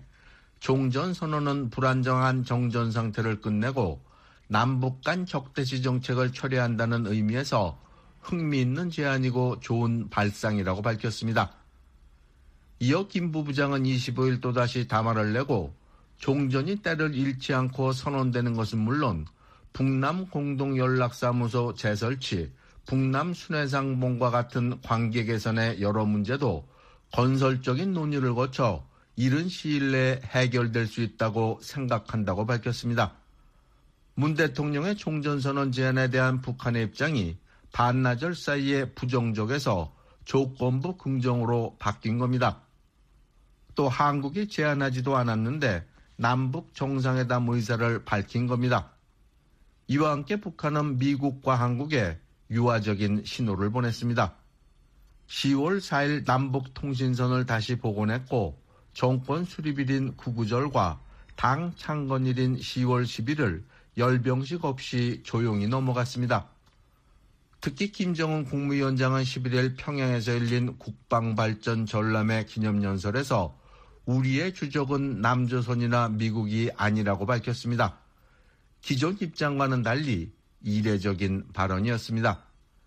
종전선언은 불안정한 정전 상태를 끝내고 남북 간 적대시 정책을 철회한다는 의미에서 흥미있는 제안이고 좋은 발상이라고 밝혔습니다. 이어 김 부부장은 이십오 일 또다시 담화를 내고 종전이 때를 잃지 않고 선언되는 것은 물론 북남 공동연락사무소 재설치, 북남 순회상봉과 같은 관계 개선의 여러 문제도 건설적인 논의를 거쳐 이른 시일 내에 해결될 수 있다고 생각한다고 밝혔습니다. 문 대통령의 종전선언 제안에 대한 북한의 입장이 반나절 사이에 부정적에서 조건부 긍정으로 바뀐 겁니다. 또 한국이 제안하지도 않았는데 남북 정상회담 의사를 밝힌 겁니다. 이와 함께 북한은 미국과 한국에 유화적인 신호를 보냈습니다. 시월 사일 남북 통신선을 다시 복원했고 정권 수립일인 구구절과 당 창건일인 시월 십일을 열병식 없이 조용히 넘어갔습니다. 특히 김정은 국무위원장은 십일 일 평양에서 열린 국방발전 전람회 기념연설에서 우리의 주적은 남조선이나 미국이 아니라고 밝혔습니다. 기존 입장과는 달리 이례적인 발언이었습니다.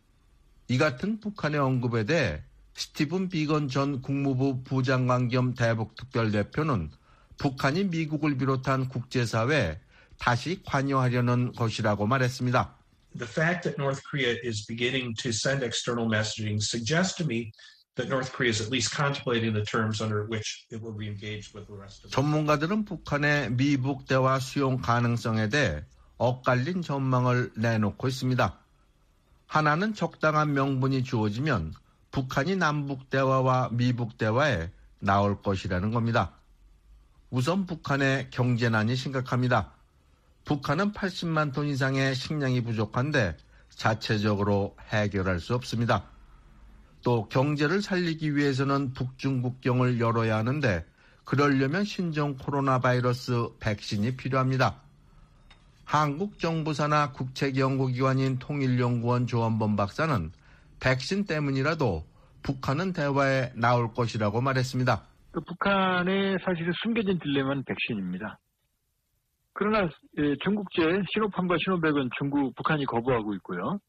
이 같은 북한의 언급에 대해 스티븐 비건 전 국무부 부장관 겸 대북특별대표는 북한이 미국을 비롯한 국제사회에 다시 관여하려는 것이라고 말했습니다. The fact that North Korea is beginning to send external messaging suggests to me that North Korea is at least contemplating the terms under which it will re-engage with the rest of the world. 전문가들은 북한의 미북 대화 수용 가능성에 대해 엇갈린 전망을 내놓고 있습니다. 하나는 적당한 명분이 주어지면 북한이 남북 대화와 미북 대화에 나올 것이라는 겁니다. 우선 북한의 경제난이 심각합니다. 북한은 팔십만 톤 이상의 식량이 부족한데 자체적으로 해결할 수 없습니다. 또 경제를 살리기 위해서는 북중 국경을 열어야 하는데 그러려면 신종 코로나 바이러스 백신이 필요합니다. 한국 정부사나 국책연구기관인 통일연구원 조원범 박사는 백신 때문이라도 북한은 대화에 나올 것이라고 말했습니다. 그 북한의 사실은 숨겨진 딜레마는 백신입니다. 그러나 중국제 시노팜과 시노백은 중국, 북한이 거부하고 있고요.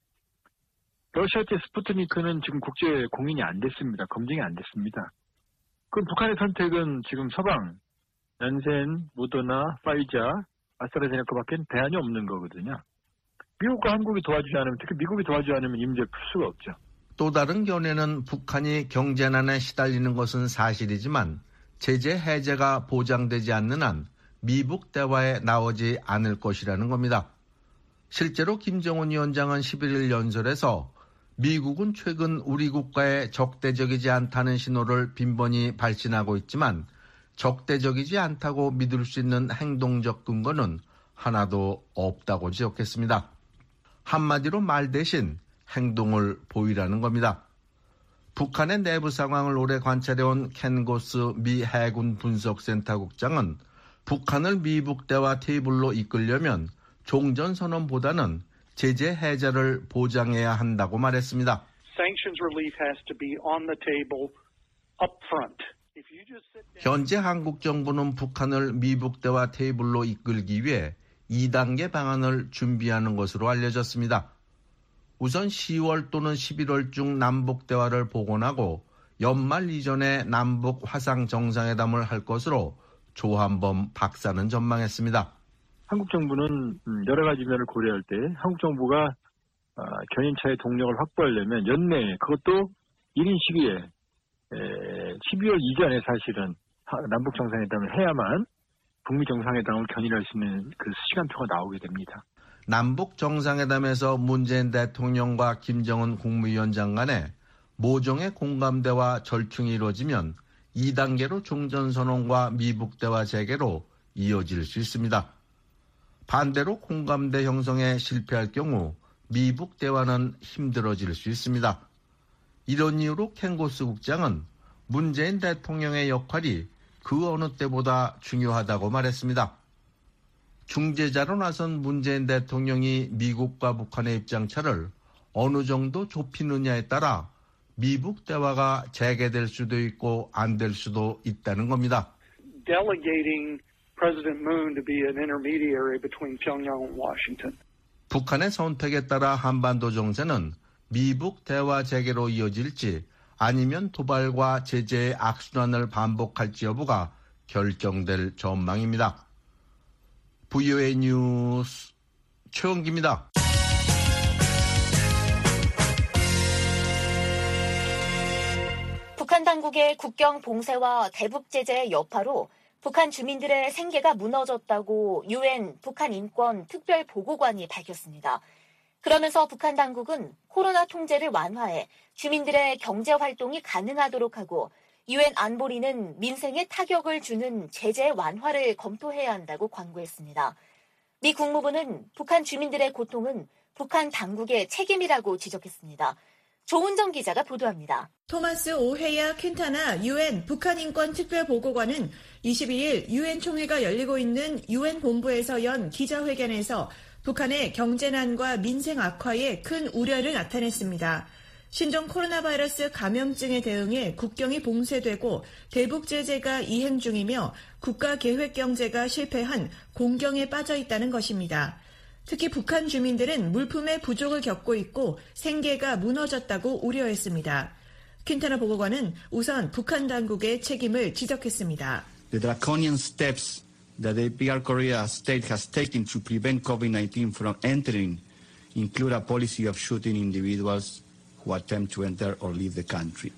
러시아제 스푸트니크는 지금 국제 공인이 안 됐습니다. 검증이 안 됐습니다. 그럼 북한의 선택은 지금 서방, 얀센, 모더나, 파이자, 아스트라제네카밖에 대안이 없는 거거든요. 미국과 한국이 도와주지 않으면, 특히 미국이 도와주지 않으면 이 문제 풀 수가 없죠. 또 다른 견해는 북한이 경제난에 시달리는 것은 사실이지만 제재 해제가 보장되지 않는 한 미북 대화에 나오지 않을 것이라는 겁니다. 실제로 김정은 위원장은 십일 일 연설에서 미국은 최근 우리 국가에 적대적이지 않다는 신호를 빈번히 발신하고 있지만 적대적이지 않다고 믿을 수 있는 행동적 근거는 하나도 없다고 지적했습니다. 한마디로 말 대신 행동을 보이라는 겁니다. 북한의 내부 상황을 오래 관찰해온 켄 고스 미 해군 분석센터국장은 북한을 미북 대화 테이블로 이끌려면 종전선언보다는 제재 해제를 보장해야 한다고 말했습니다. sanctions relief has to be on the table up front. 현재 한국 정부는 북한을 미북 대화 테이블로 이끌기 위해 이 단계 방안을 준비하는 것으로 알려졌습니다. 우선 시월 또는 십일월 중 남북 대화를 복원하고 연말 이전에 남북 화상 정상회담을 할 것으로 조한범 박사는 전망했습니다. 한국 정부는 여러 가지 면을 고려할 때 한국 정부가 견인차의 동력을 확보하려면 연내에 그것도 일 인 시기에 십이월 이전에 사실은 남북 정상회담을 해야만 북미 정상회담을 견인할 수 있는 그 시간표가 나오게 됩니다. 남북 정상회담에서 문재인 대통령과 김정은 국무위원장 간에 모종의 공감대와 절충이 이루어지면 이 단계로 종전선언과 미북 대화 재개로 이어질 수 있습니다. 반대로 공감대 형성에 실패할 경우 미북 대화는 힘들어질 수 있습니다. 이런 이유로 켄고스 국장은 문재인 대통령의 역할이 그 어느 때보다 중요하다고 말했습니다. 중재자로 나선 문재인 대통령이 미국과 북한의 입장차를 어느 정도 좁히느냐에 따라 미북 대화가 재개될 수도 있고 안 될 수도 있다는 겁니다. Delegating President Moon to be an intermediary between Pyongyang and Washington. 북한의 선택에 따라 한반도 정세는 미북 대화 재개로 이어질지 아니면 도발과 제재의 악순환을 반복할지 여부가 결정될 전망입니다. 브이오에이 뉴스 최원기입니다. 북한 당국의 국경 봉쇄와 대북 제재의 여파로 북한 주민들의 생계가 무너졌다고 유엔 북한 인권 특별 보고관이 밝혔습니다. 그러면서 북한 당국은 코로나 통제를 완화해 주민들의 경제 활동이 가능하도록 하고 유엔 안보리는 민생에 타격을 주는 제재 완화를 검토해야 한다고 권고했습니다. 미 국무부는 북한 주민들의 고통은 북한 당국의 책임이라고 지적했습니다. 조은정 기자가 보도합니다. 토마스 오헤야 퀸타나 유엔 북한 인권 특별보고관은 이십이일 유엔 총회가 열리고 있는 유엔 본부에서 연 기자회견에서 북한의 경제난과 민생 악화에 큰 우려를 나타냈습니다. 신종 코로나 바이러스 감염증에 대응해 국경이 봉쇄되고 대북 제재가 이행 중이며 국가 계획 경제가 실패한 공경에 빠져 있다는 것입니다. 특히 북한 주민들은 물품의 부족을 겪고 있고 생계가 무너졌다고 우려했습니다. 퀸타나 보고관은 우선 북한 당국의 책임을 지적했습니다. The draconian steps that the P R Korea state has taken to prevent COVID nineteen from entering include a policy of shooting individuals who attempt to enter or leave the country.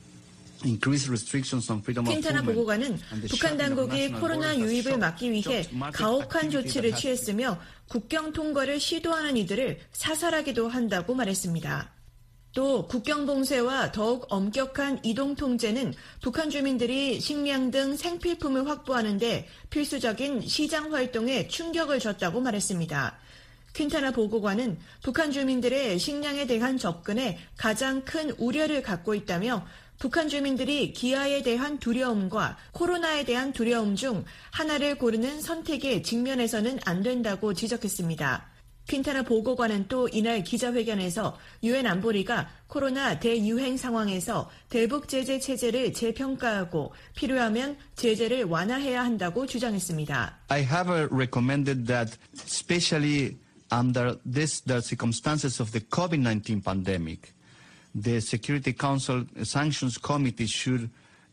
퀸타나 보고관은 북한 당국이 코로나 유입을 막기 위해 가혹한 조치를 취했으며 국경 통과를 시도하는 이들을 사살하기도 한다고 말했습니다. 또 국경 봉쇄와 더욱 엄격한 이동 통제는 북한 주민들이 식량 등 생필품을 확보하는 데 필수적인 시장 활동에 충격을 줬다고 말했습니다. 퀸타나 보고관은 북한 주민들의 식량에 대한 접근에 가장 큰 우려를 갖고 있다며 북한 주민들이 기아에 대한 두려움과 코로나에 대한 두려움 중 하나를 고르는 선택에 직면해서는 안 된다고 지적했습니다. 퀸타나 보고관은 또 이날 기자회견에서 유엔 안보리가 코로나 대유행 상황에서 대북 제재 체제를 재평가하고 필요하면 제재를 완화해야 한다고 주장했습니다. I have recommended that especially under this the circumstances of the COVID nineteen pandemic, the Security Council Sanctions Committee should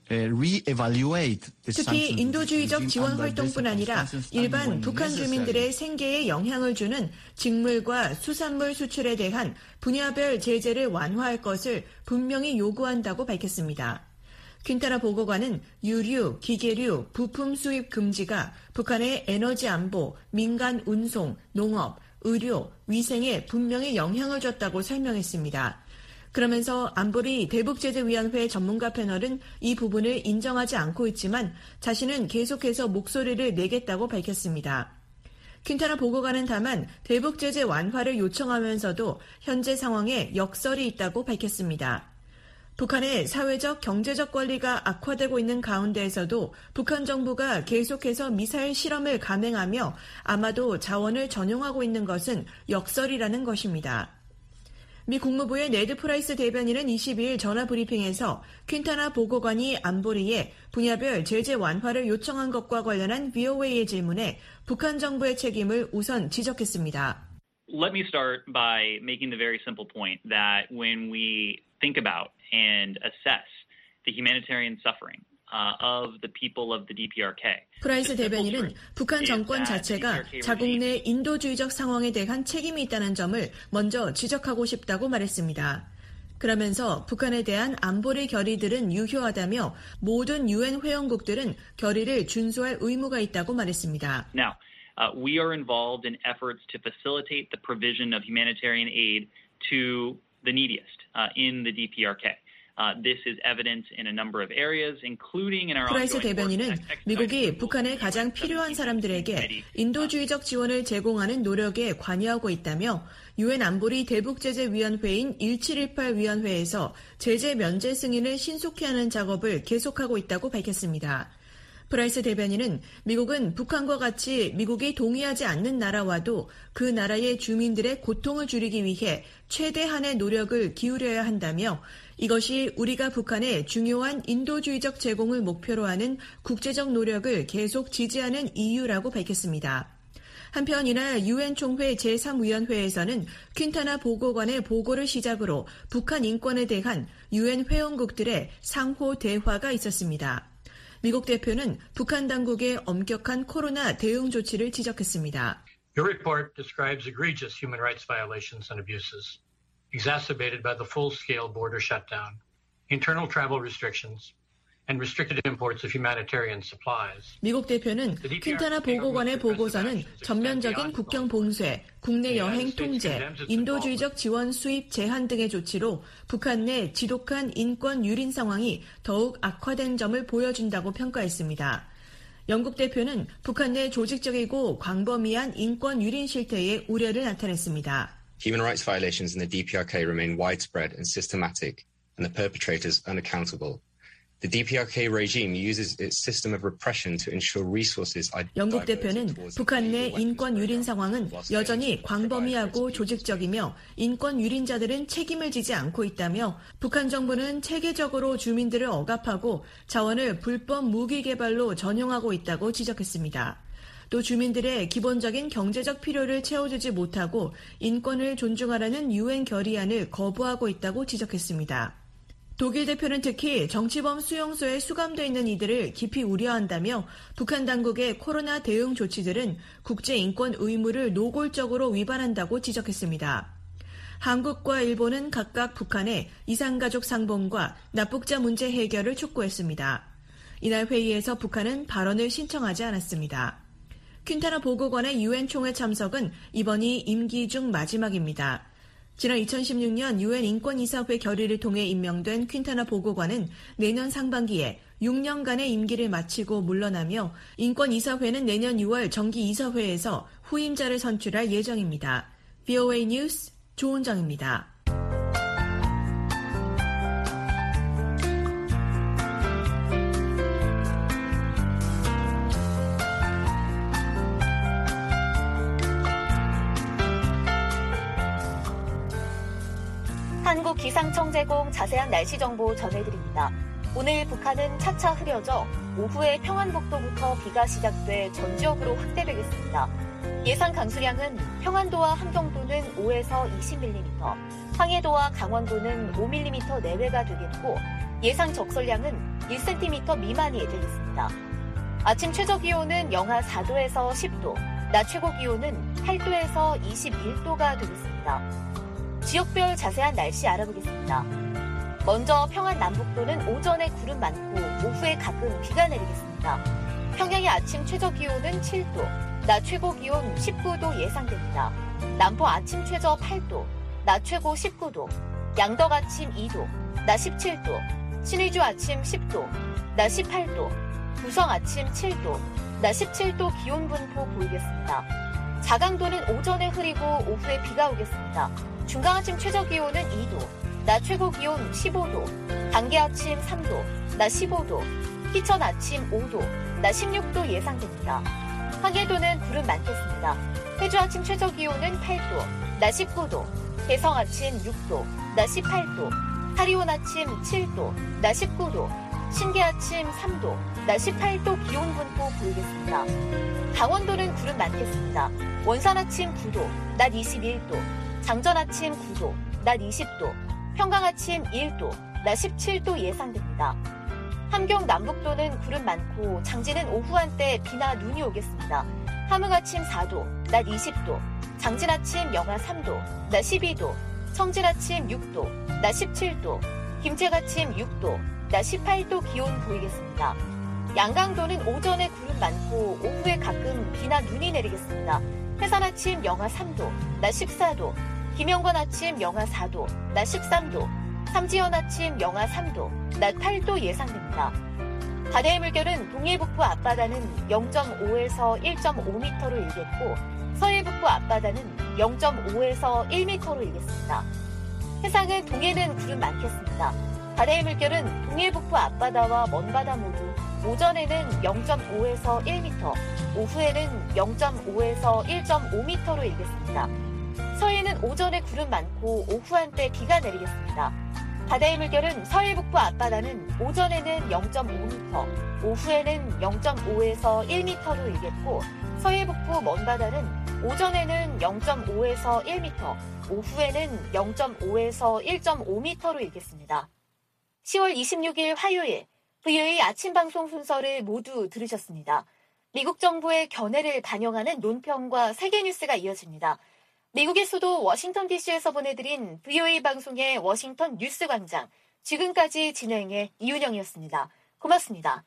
특히 인도주의적 지원 활동뿐 아니라 일반 북한 주민들의 생계에 영향을 주는 직물과 수산물 수출에 대한 분야별 제재를 완화할 것을 분명히 요구한다고 밝혔습니다. 퀸타나 보고관은 유류, 기계류, 부품 수입 금지가 북한의 에너지 안보, 민간 운송, 농업, 의료, 위생에 분명히 영향을 줬다고 설명했습니다. 그러면서 안보리 대북제재위원회 전문가 패널은 이 부분을 인정하지 않고 있지만 자신은 계속해서 목소리를 내겠다고 밝혔습니다. 퀸타나 보고관은 다만 대북제재 완화를 요청하면서도 현재 상황에 역설이 있다고 밝혔습니다. 북한의 사회적, 경제적 권리가 악화되고 있는 가운데에서도 북한 정부가 계속해서 미사일 실험을 감행하며 아마도 자원을 전용하고 있는 것은 역설이라는 것입니다. 미 국무부의 네드 프라이스 대변인은 이십이일 전화 브리핑에서 퀸타나 보고관이 안보리에 분야별 제재 완화를 요청한 것과 관련한 브이오에이의 질문에 북한 정부의 책임을 우선 지적했습니다. Let me start by making the very simple point that when we think about and assess the humanitarian suffering uh, of the people of the 디피아르케이. 프라이스 대변인은 북한 정권 자체가 자국 내 인도주의적 상황에 대한 책임이 있다는 점을 먼저 지적하고 싶다고 말했습니다. 그러면서 북한에 대한 안보리 결의들은 유효하다며 모든 유엔 회원국들은 결의를 준수할 의무가 있다고 말했습니다. Now, Uh, we are involved in efforts to facilitate the provision of humanitarian aid to the neediest uh, in the 디피아르케이. Uh, this is evident in a number of areas, including in our 프라이스 ongoing 대변인은 미국이 북한에 가장 필요한 사람들에게 인도주의적 지원을 제공하는 노력에 관여하고 있다며 유엔 안보리 대북제재위원회인 천칠백십팔 위원회에서 제재 면제 승인을 신속히 하는 작업을 계속하고 있다고 밝혔습니다. 프라이스 대변인은 미국은 북한과 같이 미국이 동의하지 않는 나라와도 그 나라의 주민들의 고통을 줄이기 위해 최대한의 노력을 기울여야 한다며 이것이 우리가 북한의 중요한 인도주의적 제공을 목표로 하는 국제적 노력을 계속 지지하는 이유라고 밝혔습니다. 한편 이날 유엔 총회 제삼 위원회에서는 퀸타나 보고관의 보고를 시작으로 북한 인권에 대한 유엔 회원국들의 상호 대화가 있었습니다. 미국 대표는 북한 당국의 엄격한 코로나 대응 조치를 지적했습니다. Your report describes egregious human rights violations and abuses, exacerbated by the full-scale border shutdown, internal travel restrictions, and restricted imports of humanitarian supplies. 미국 대표는 퀸타나 보고관의 보고서는 전면적인 국경 봉쇄, 국내 여행 통제, 인도주의적 지원 수입 제한 등의 조치로 북한 내 지독한 인권 유린 상황이 더욱 악화된 점을 보여준다고 평가했습니다. 영국 대표는 북한 내 조직적이고 광범위한 인권 유린 실태에 우려를 나타냈습니다. Human rights violations in the 디피아르케이 remain widespread and systematic, and the perpetrators unaccountable. The 디피아르케이 regime uses its system of repression to ensure resources are 영국 대표는 북한 내 인권 유린 상황은 여전히 광범위하고 조직적이며 인권 유린자들은 책임을 지지 않고 있다며 북한 정부는 체계적으로 주민들을 억압하고 자원을 불법 무기 개발로 전용하고 있다고 지적했습니다. 또 주민들의 기본적인 경제적 필요를 채워주지 못하고 인권을 존중하라는 유엔 결의안을 거부하고 있다고 지적했습니다. 독일 대표는 특히 정치범 수용소에 수감돼 있는 이들을 깊이 우려한다며 북한 당국의 코로나 대응 조치들은 국제인권 의무를 노골적으로 위반한다고 지적했습니다. 한국과 일본은 각각 북한의 이산가족 상봉과 납북자 문제 해결을 촉구했습니다. 이날 회의에서 북한은 발언을 신청하지 않았습니다. 퀸타나 보고관의 유엔 총회 참석은 이번이 임기 중 마지막입니다. 지난 이천십육 년 유엔 인권이사회 결의를 통해 임명된 퀸타나 보고관은 내년 상반기에 육 년간의 임기를 마치고 물러나며 인권이사회는 내년 유월 정기이사회에서 후임자를 선출할 예정입니다. 브이오에이 뉴스 조은정입니다. 한국기상청 제공 자세한 날씨 정보 전해드립니다. 오늘 북한은 차차 흐려져 오후에 평안북도부터 비가 시작돼 전 지역으로 확대되겠습니다. 예상 강수량은 평안도와 함경도는 오에서 이십 밀리미터, 황해도와 강원도는 오 밀리미터 내외가 되겠고 예상 적설량은 일 센티미터 미만이 되겠습니다. 아침 최저기온은 영하 사 도에서 십 도, 낮 최고기온은 팔 도에서 이십일 도가 되겠습니다. 지역별 자세한 날씨 알아보겠습니다. 먼저 평안 남북도는 오전에 구름 많고 오후에 가끔 비가 내리겠습니다. 평양의 아침 최저기온은 칠 도, 낮 최고기온 십구 도 예상됩니다. 남포 아침 최저 팔 도, 낮 최고 십구 도, 양덕 아침 이 도, 낮 십칠 도, 신의주 아침 십 도, 낮 십팔 도, 부성 아침 칠 도, 낮 십칠 도 기온 분포 보이겠습니다. 자강도는 오전에 흐리고 오후에 비가 오겠습니다. 중강 아침 최저기온은 이 도, 낮 최고기온 십오 도, 단계 아침 삼 도, 낮 십오 도, 희천 아침 오 도, 낮 십육 도 예상됩니다. 황해도는 구름 많겠습니다. 회주 아침 최저기온은 팔 도, 낮 십구 도, 개성 아침 육 도, 낮 십팔 도, 사리온 아침 칠 도, 낮 십구 도, 신계 아침 삼 도, 낮 십팔 도 기온 분포 보이겠습니다. 강원도는 구름 많겠습니다. 원산 아침 구 도, 낮 이십일 도, 장전 아침 구 도, 낮 이십 도, 평강 아침 일 도, 낮 십칠 도 예상됩니다. 함경 남북도는 구름 많고 장진은 오후 한때 비나 눈이 오겠습니다. 함흥 아침 사 도, 낮 이십 도, 장진 아침 영하 삼 도, 낮 십이 도, 청진 아침 육 도, 낮 십칠 도, 김책 아침 육 도, 낮 십팔 도 기온 보이겠습니다. 양강도는 오전에 구름 많고 오후에 가끔 비나 눈이 내리겠습니다. 해산 아침 영하 삼 도, 낮 십사 도, 김영건 아침 영하 사 도, 낮 십삼 도, 삼지연 아침 영하 삼 도, 낮 팔 도 예상됩니다. 바다의 물결은 동해 북부 앞바다는 영 점 오에서 일 점 오 미터로 일겠고 서해 북부 앞바다는 영 점 오에서 일 미터로 일겠습니다. 해상은 동해는 구름 많겠습니다. 바다의 물결은 동해 북부 앞바다와 먼바다 모두 오전에는 영 점 오에서 일 미터, 오후에는 영 점 오에서 일 점 오 미터로 일겠습니다. 서해는 오전에 구름 많고 오후 한때 비가 내리겠습니다. 바다의 물결은 서해 북부 앞바다는 오전에는 영 점 오 미터, 오후에는 영 점 오에서 일 미터로 일겠고 서해 북부 먼바다는 오전에는 영 점 오에서 일 미터, 오후에는 영 점 오에서 일 점 오 미터로 일겠습니다. 시월 이십육일 화요일 브이오에이 아침 방송 순서를 모두 들으셨습니다. 미국 정부의 견해를 반영하는 논평과 세계 뉴스가 이어집니다. 미국의 수도 워싱턴 디씨에서 보내드린 브이오에이 방송의 워싱턴 뉴스 광장. 지금까지 진행의 이윤영이었습니다. 고맙습니다.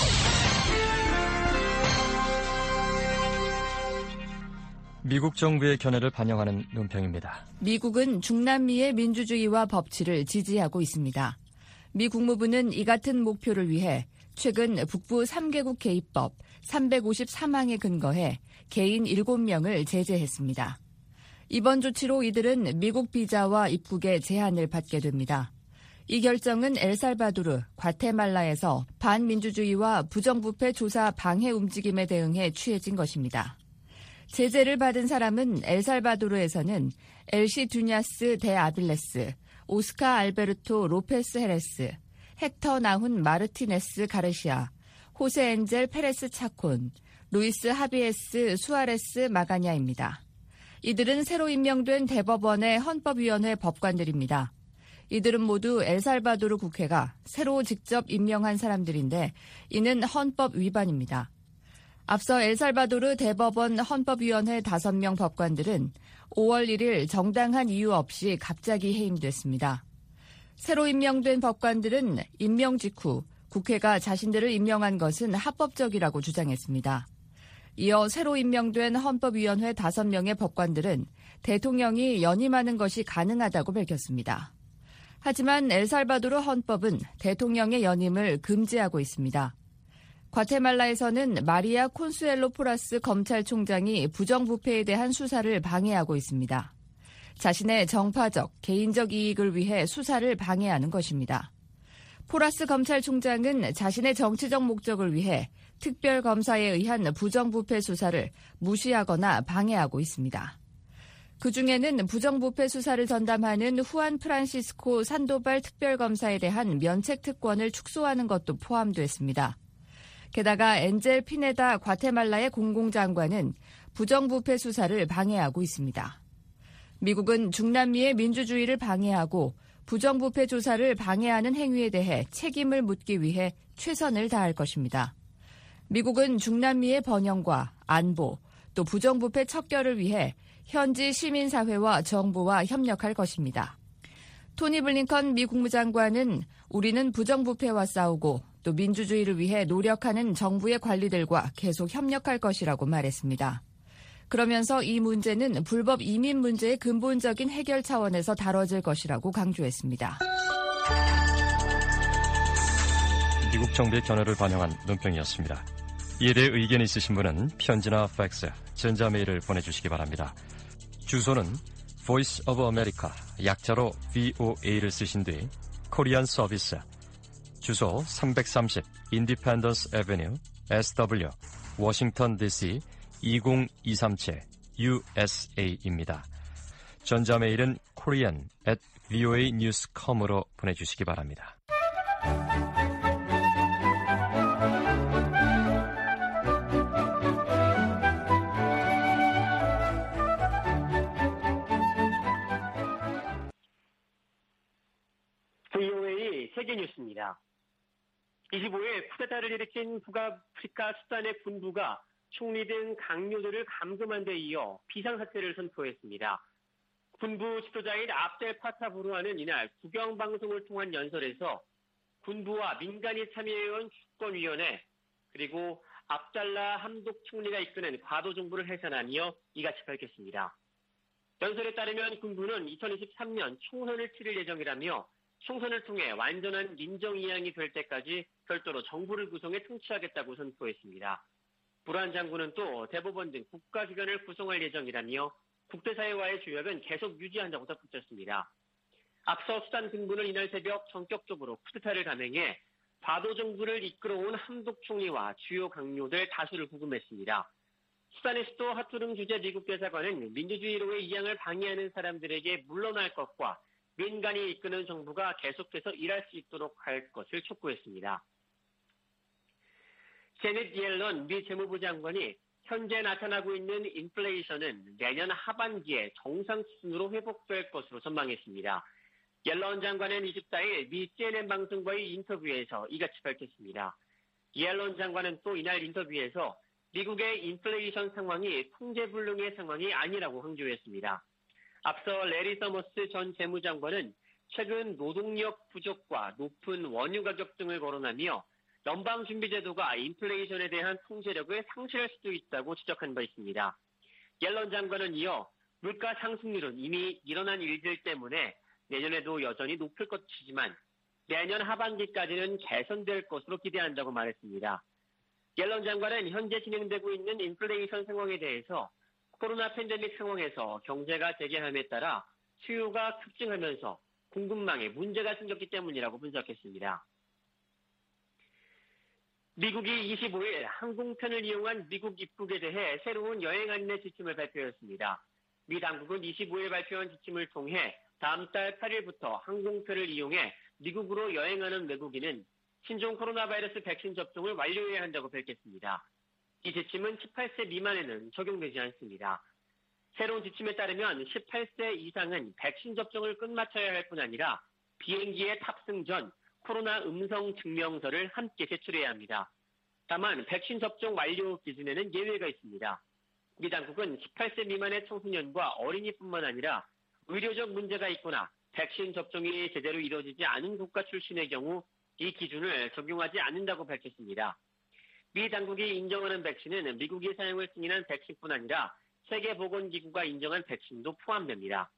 미국 정부의 견해를 반영하는 논평입니다. 미국은 중남미의 민주주의와 법치를 지지하고 있습니다. 미 국무부는 이 같은 목표를 위해 최근 북부 삼 개국 개입법 삼백오십삼 항에 근거해 개인 일곱 명을 제재했습니다. 이번 조치로 이들은 미국 비자와 입국에 제한을 받게 됩니다. 이 결정은 엘살바도르, 과테말라에서 반민주주의와 부정부패 조사 방해 움직임에 대응해 취해진 것입니다. 제재를 받은 사람은 엘살바도르에서는 엘시 듀냐스 데 아빌레스, 오스카 알베르토 로페스 헤레스, 헥터 나훈 마르티네스 가르시아, 호세 엔젤 페레스 차콘, 루이스 하비에스 수아레스 마가냐입니다. 이들은 새로 임명된 대법원의 헌법위원회 법관들입니다. 이들은 모두 엘살바도르 국회가 새로 직접 임명한 사람들인데 이는 헌법 위반입니다. 앞서 엘살바도르 대법원 헌법위원회 다섯 명 법관들은 오월 일일 정당한 이유 없이 갑자기 해임됐습니다. 새로 임명된 법관들은 임명 직후 국회가 자신들을 임명한 것은 합법적이라고 주장했습니다. 이어 새로 임명된 헌법위원회 다섯 명의 법관들은 대통령이 연임하는 것이 가능하다고 밝혔습니다. 하지만 엘살바도르 헌법은 대통령의 연임을 금지하고 있습니다. 과테말라에서는 마리아 콘수엘로 포라스 검찰총장이 부정부패에 대한 수사를 방해하고 있습니다. 자신의 정파적, 개인적 이익을 위해 수사를 방해하는 것입니다. 포라스 검찰총장은 자신의 정치적 목적을 위해 특별검사에 의한 부정부패 수사를 무시하거나 방해하고 있습니다. 그중에는 부정부패 수사를 전담하는 후안 프란시스코 산도발 특별검사에 대한 면책 특권을 축소하는 것도 포함됐습니다. 게다가 엔젤 피네다 과테말라의 공공장관은 부정부패 수사를 방해하고 있습니다. 미국은 중남미의 민주주의를 방해하고 부정부패 조사를 방해하는 행위에 대해 책임을 묻기 위해 최선을 다할 것입니다. 미국은 중남미의 번영과 안보, 또 부정부패 척결을 위해 현지 시민사회와 정부와 협력할 것입니다. 토니 블링컨 미 국무장관은 우리는 부정부패와 싸우고 또 민주주의를 위해 노력하는 정부의 관리들과 계속 협력할 것이라고 말했습니다. 그러면서 이 문제는 불법 이민 문제의 근본적인 해결 차원에서 다뤄질 것이라고 강조했습니다. 미국 정부의 견해를 반영한 논평이었습니다. 이에 대해 의견이 있으신 분은 편지나 팩스, 전자메일을 보내주시기 바랍니다. 주소는 Voice of America, 약자로 브이오에이를 쓰신 뒤 코리안 서비스, 주소 삼백삼십 인디펜던스 애베뉴, 에스더블유, 워싱턴 디씨 이공이삼칠 유에스에이입니다. 전자메일은 korean at voa news dot com으로 보내주시기 바랍니다. 브이오에이 세계뉴스입니다. 이십오일 쿠데타를 일으킨 북아프리카 수단의 군부가 총리 등 강요들을 감금한 데 이어 비상사태를 선포했습니다. 군부 지도자인 압델 파타 부르아는 이날 국영방송을 통한 연설에서 군부와 민간이 참여해온 주권위원회 그리고 압달라 함독 총리가 이끄는 과도정부를 해산하며 이같이 밝혔습니다. 연설에 따르면 군부는 이천이십삼년 총선을 치를 예정이라며 총선을 통해 완전한 민정이양이 될 때까지 별도로 정부를 구성해 통치하겠다고 선포했습니다. 불안 장군은 또 대법원 등 국가기관을 구성할 예정이라며 국제사회와의 조약은 계속 유지한다고 덧붙였습니다. 앞서 수단 군부는 이날 새벽 전격적으로 쿠데타를 감행해 과도정부를 이끌어온 함독 총리와 주요 강요들 다수를 구금했습니다. 수단의 수도 하투름 주재 미국 대사관은 민주주의로의 이양을 방해하는 사람들에게 물러날 것과 민간이 이끄는 정부가 계속해서 일할 수 있도록 할 것을 촉구했습니다. 제닛 옐런 미 재무부 장관이 현재 나타나고 있는 인플레이션은 내년 하반기에 정상 수준으로 회복될 것으로 전망했습니다. 옐런 장관은 이십사일 미 씨엔엔 방송과의 인터뷰에서 이같이 밝혔습니다. 옐런 장관은 또 이날 인터뷰에서 미국의 인플레이션 상황이 통제불능의 상황이 아니라고 강조했습니다. 앞서 레리 서머스 전 재무장관은 최근 노동력 부족과 높은 원유 가격 등을 거론하며 연방준비제도가 인플레이션에 대한 통제력을 상실할 수도 있다고 지적한 바 있습니다. 옐런 장관은 이어 물가 상승률은 이미 일어난 일들 때문에 내년에도 여전히 높을 것이지만 내년 하반기까지는 개선될 것으로 기대한다고 말했습니다. 옐런 장관은 현재 진행되고 있는 인플레이션 상황에 대해서 코로나 팬데믹 상황에서 경제가 재개함에 따라 수요가 급증하면서 공급망에 문제가 생겼기 때문이라고 분석했습니다. 미국이 이십오일 항공편을 이용한 미국 입국에 대해 새로운 여행 안내 지침을 발표했습니다. 미 당국은 이십오일 발표한 지침을 통해 다음 달 팔일부터 항공편을 이용해 미국으로 여행하는 외국인은 신종 코로나 바이러스 백신 접종을 완료해야 한다고 밝혔습니다. 이 지침은 십팔세 미만에는 적용되지 않습니다. 새로운 지침에 따르면 십팔세 이상은 백신 접종을 끝마쳐야 할 뿐 아니라 비행기에 탑승 전 코로나 음성 증명서를 함께 제출해야 합니다. 다만 백신 접종 완료 기준에는 예외가 있습니다. 미 당국은 십팔세 미만의 청소년과 어린이뿐만 아니라 의료적 문제가 있거나 백신 접종이 제대로 이루어지지 않은 국가 출신의 경우 이 기준을 적용하지 않는다고 밝혔습니다. 미 당국이 인정하는 백신은 미국이 사용을 승인한 백신뿐 아니라 세계보건기구가 인정한 백신도 포함됩니다.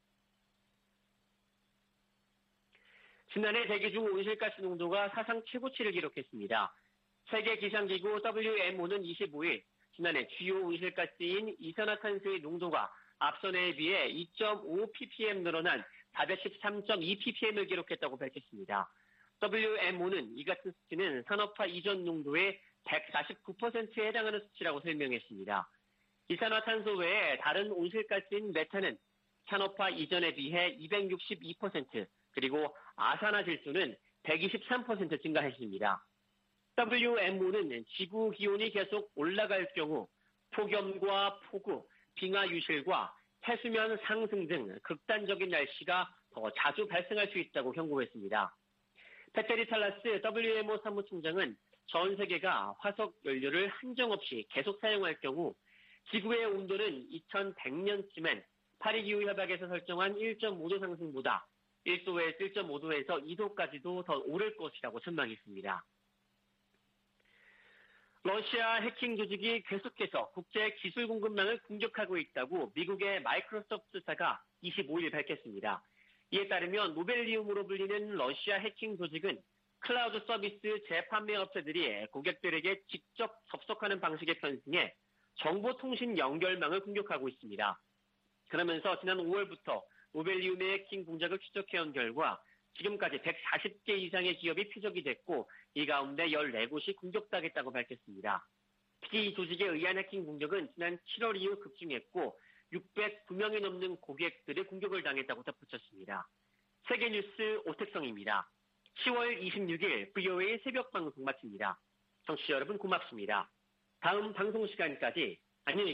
지난해 대기 중 온실가스 농도가 사상 최고치를 기록했습니다. 세계기상기구 더블유엠오는 이십오일 지난해 주요 온실가스인 이산화탄소의 농도가 앞선해에 비해 이 점 오 ppm 늘어난 사백십삼 점 이 ppm을 기록했다고 밝혔습니다. 더블유엠오는 이 같은 수치는 산업화 이전 농도의 백사십구 퍼센트에 해당하는 수치라고 설명했습니다. 이산화탄소 외에 다른 온실가스인 메탄은 산업화 이전에 비해 이백육십이 퍼센트 그리고 아산화질소는 백이십삼 퍼센트 증가했습니다. 더블유엠오는 지구 기온이 계속 올라갈 경우 폭염과 폭우, 빙하 유실과 해수면 상승 등 극단적인 날씨가 더 자주 발생할 수 있다고 경고했습니다. 페테리 탈라스 더블유엠오 사무총장은 전 세계가 화석 연료를 한정없이 계속 사용할 경우 지구의 온도는 이천백 년쯤엔 파리기후 협약에서 설정한 일 점 오 도 상승보다 일 도에서 일 점 오 도에서 이 도까지도 더 오를 것이라고 전망했습니다. 러시아 해킹 조직이 계속해서 국제 기술 공급망을 공격하고 있다고 미국의 마이크로소프트사가 이십오일 밝혔습니다. 이에 따르면 노벨리움으로 불리는 러시아 해킹 조직은 클라우드 서비스 재판매 업체들이 고객들에게 직접 접속하는 방식에 편승해 정보통신 연결망을 공격하고 있습니다. 그러면서 지난 오월부터 노벨리움의 해킹 공작을 추적해온 결과 지금까지 백사십 개 이상의 기업이 표적이 됐고 이 가운데 열네 곳이 공격당했다고 밝혔습니다. 특히 이 조직에 의한 해킹 공격은 지난 칠월 이후 급증했고 육백구 명이 넘는 고객들의 공격을 당했다고 덧붙였습니다. 세계뉴스 오택성입니다. 시월 이십육일 브이오에이 새벽 방송 마칩니다. 청취자 여러분 고맙습니다. 다음 방송 시간까지 안녕히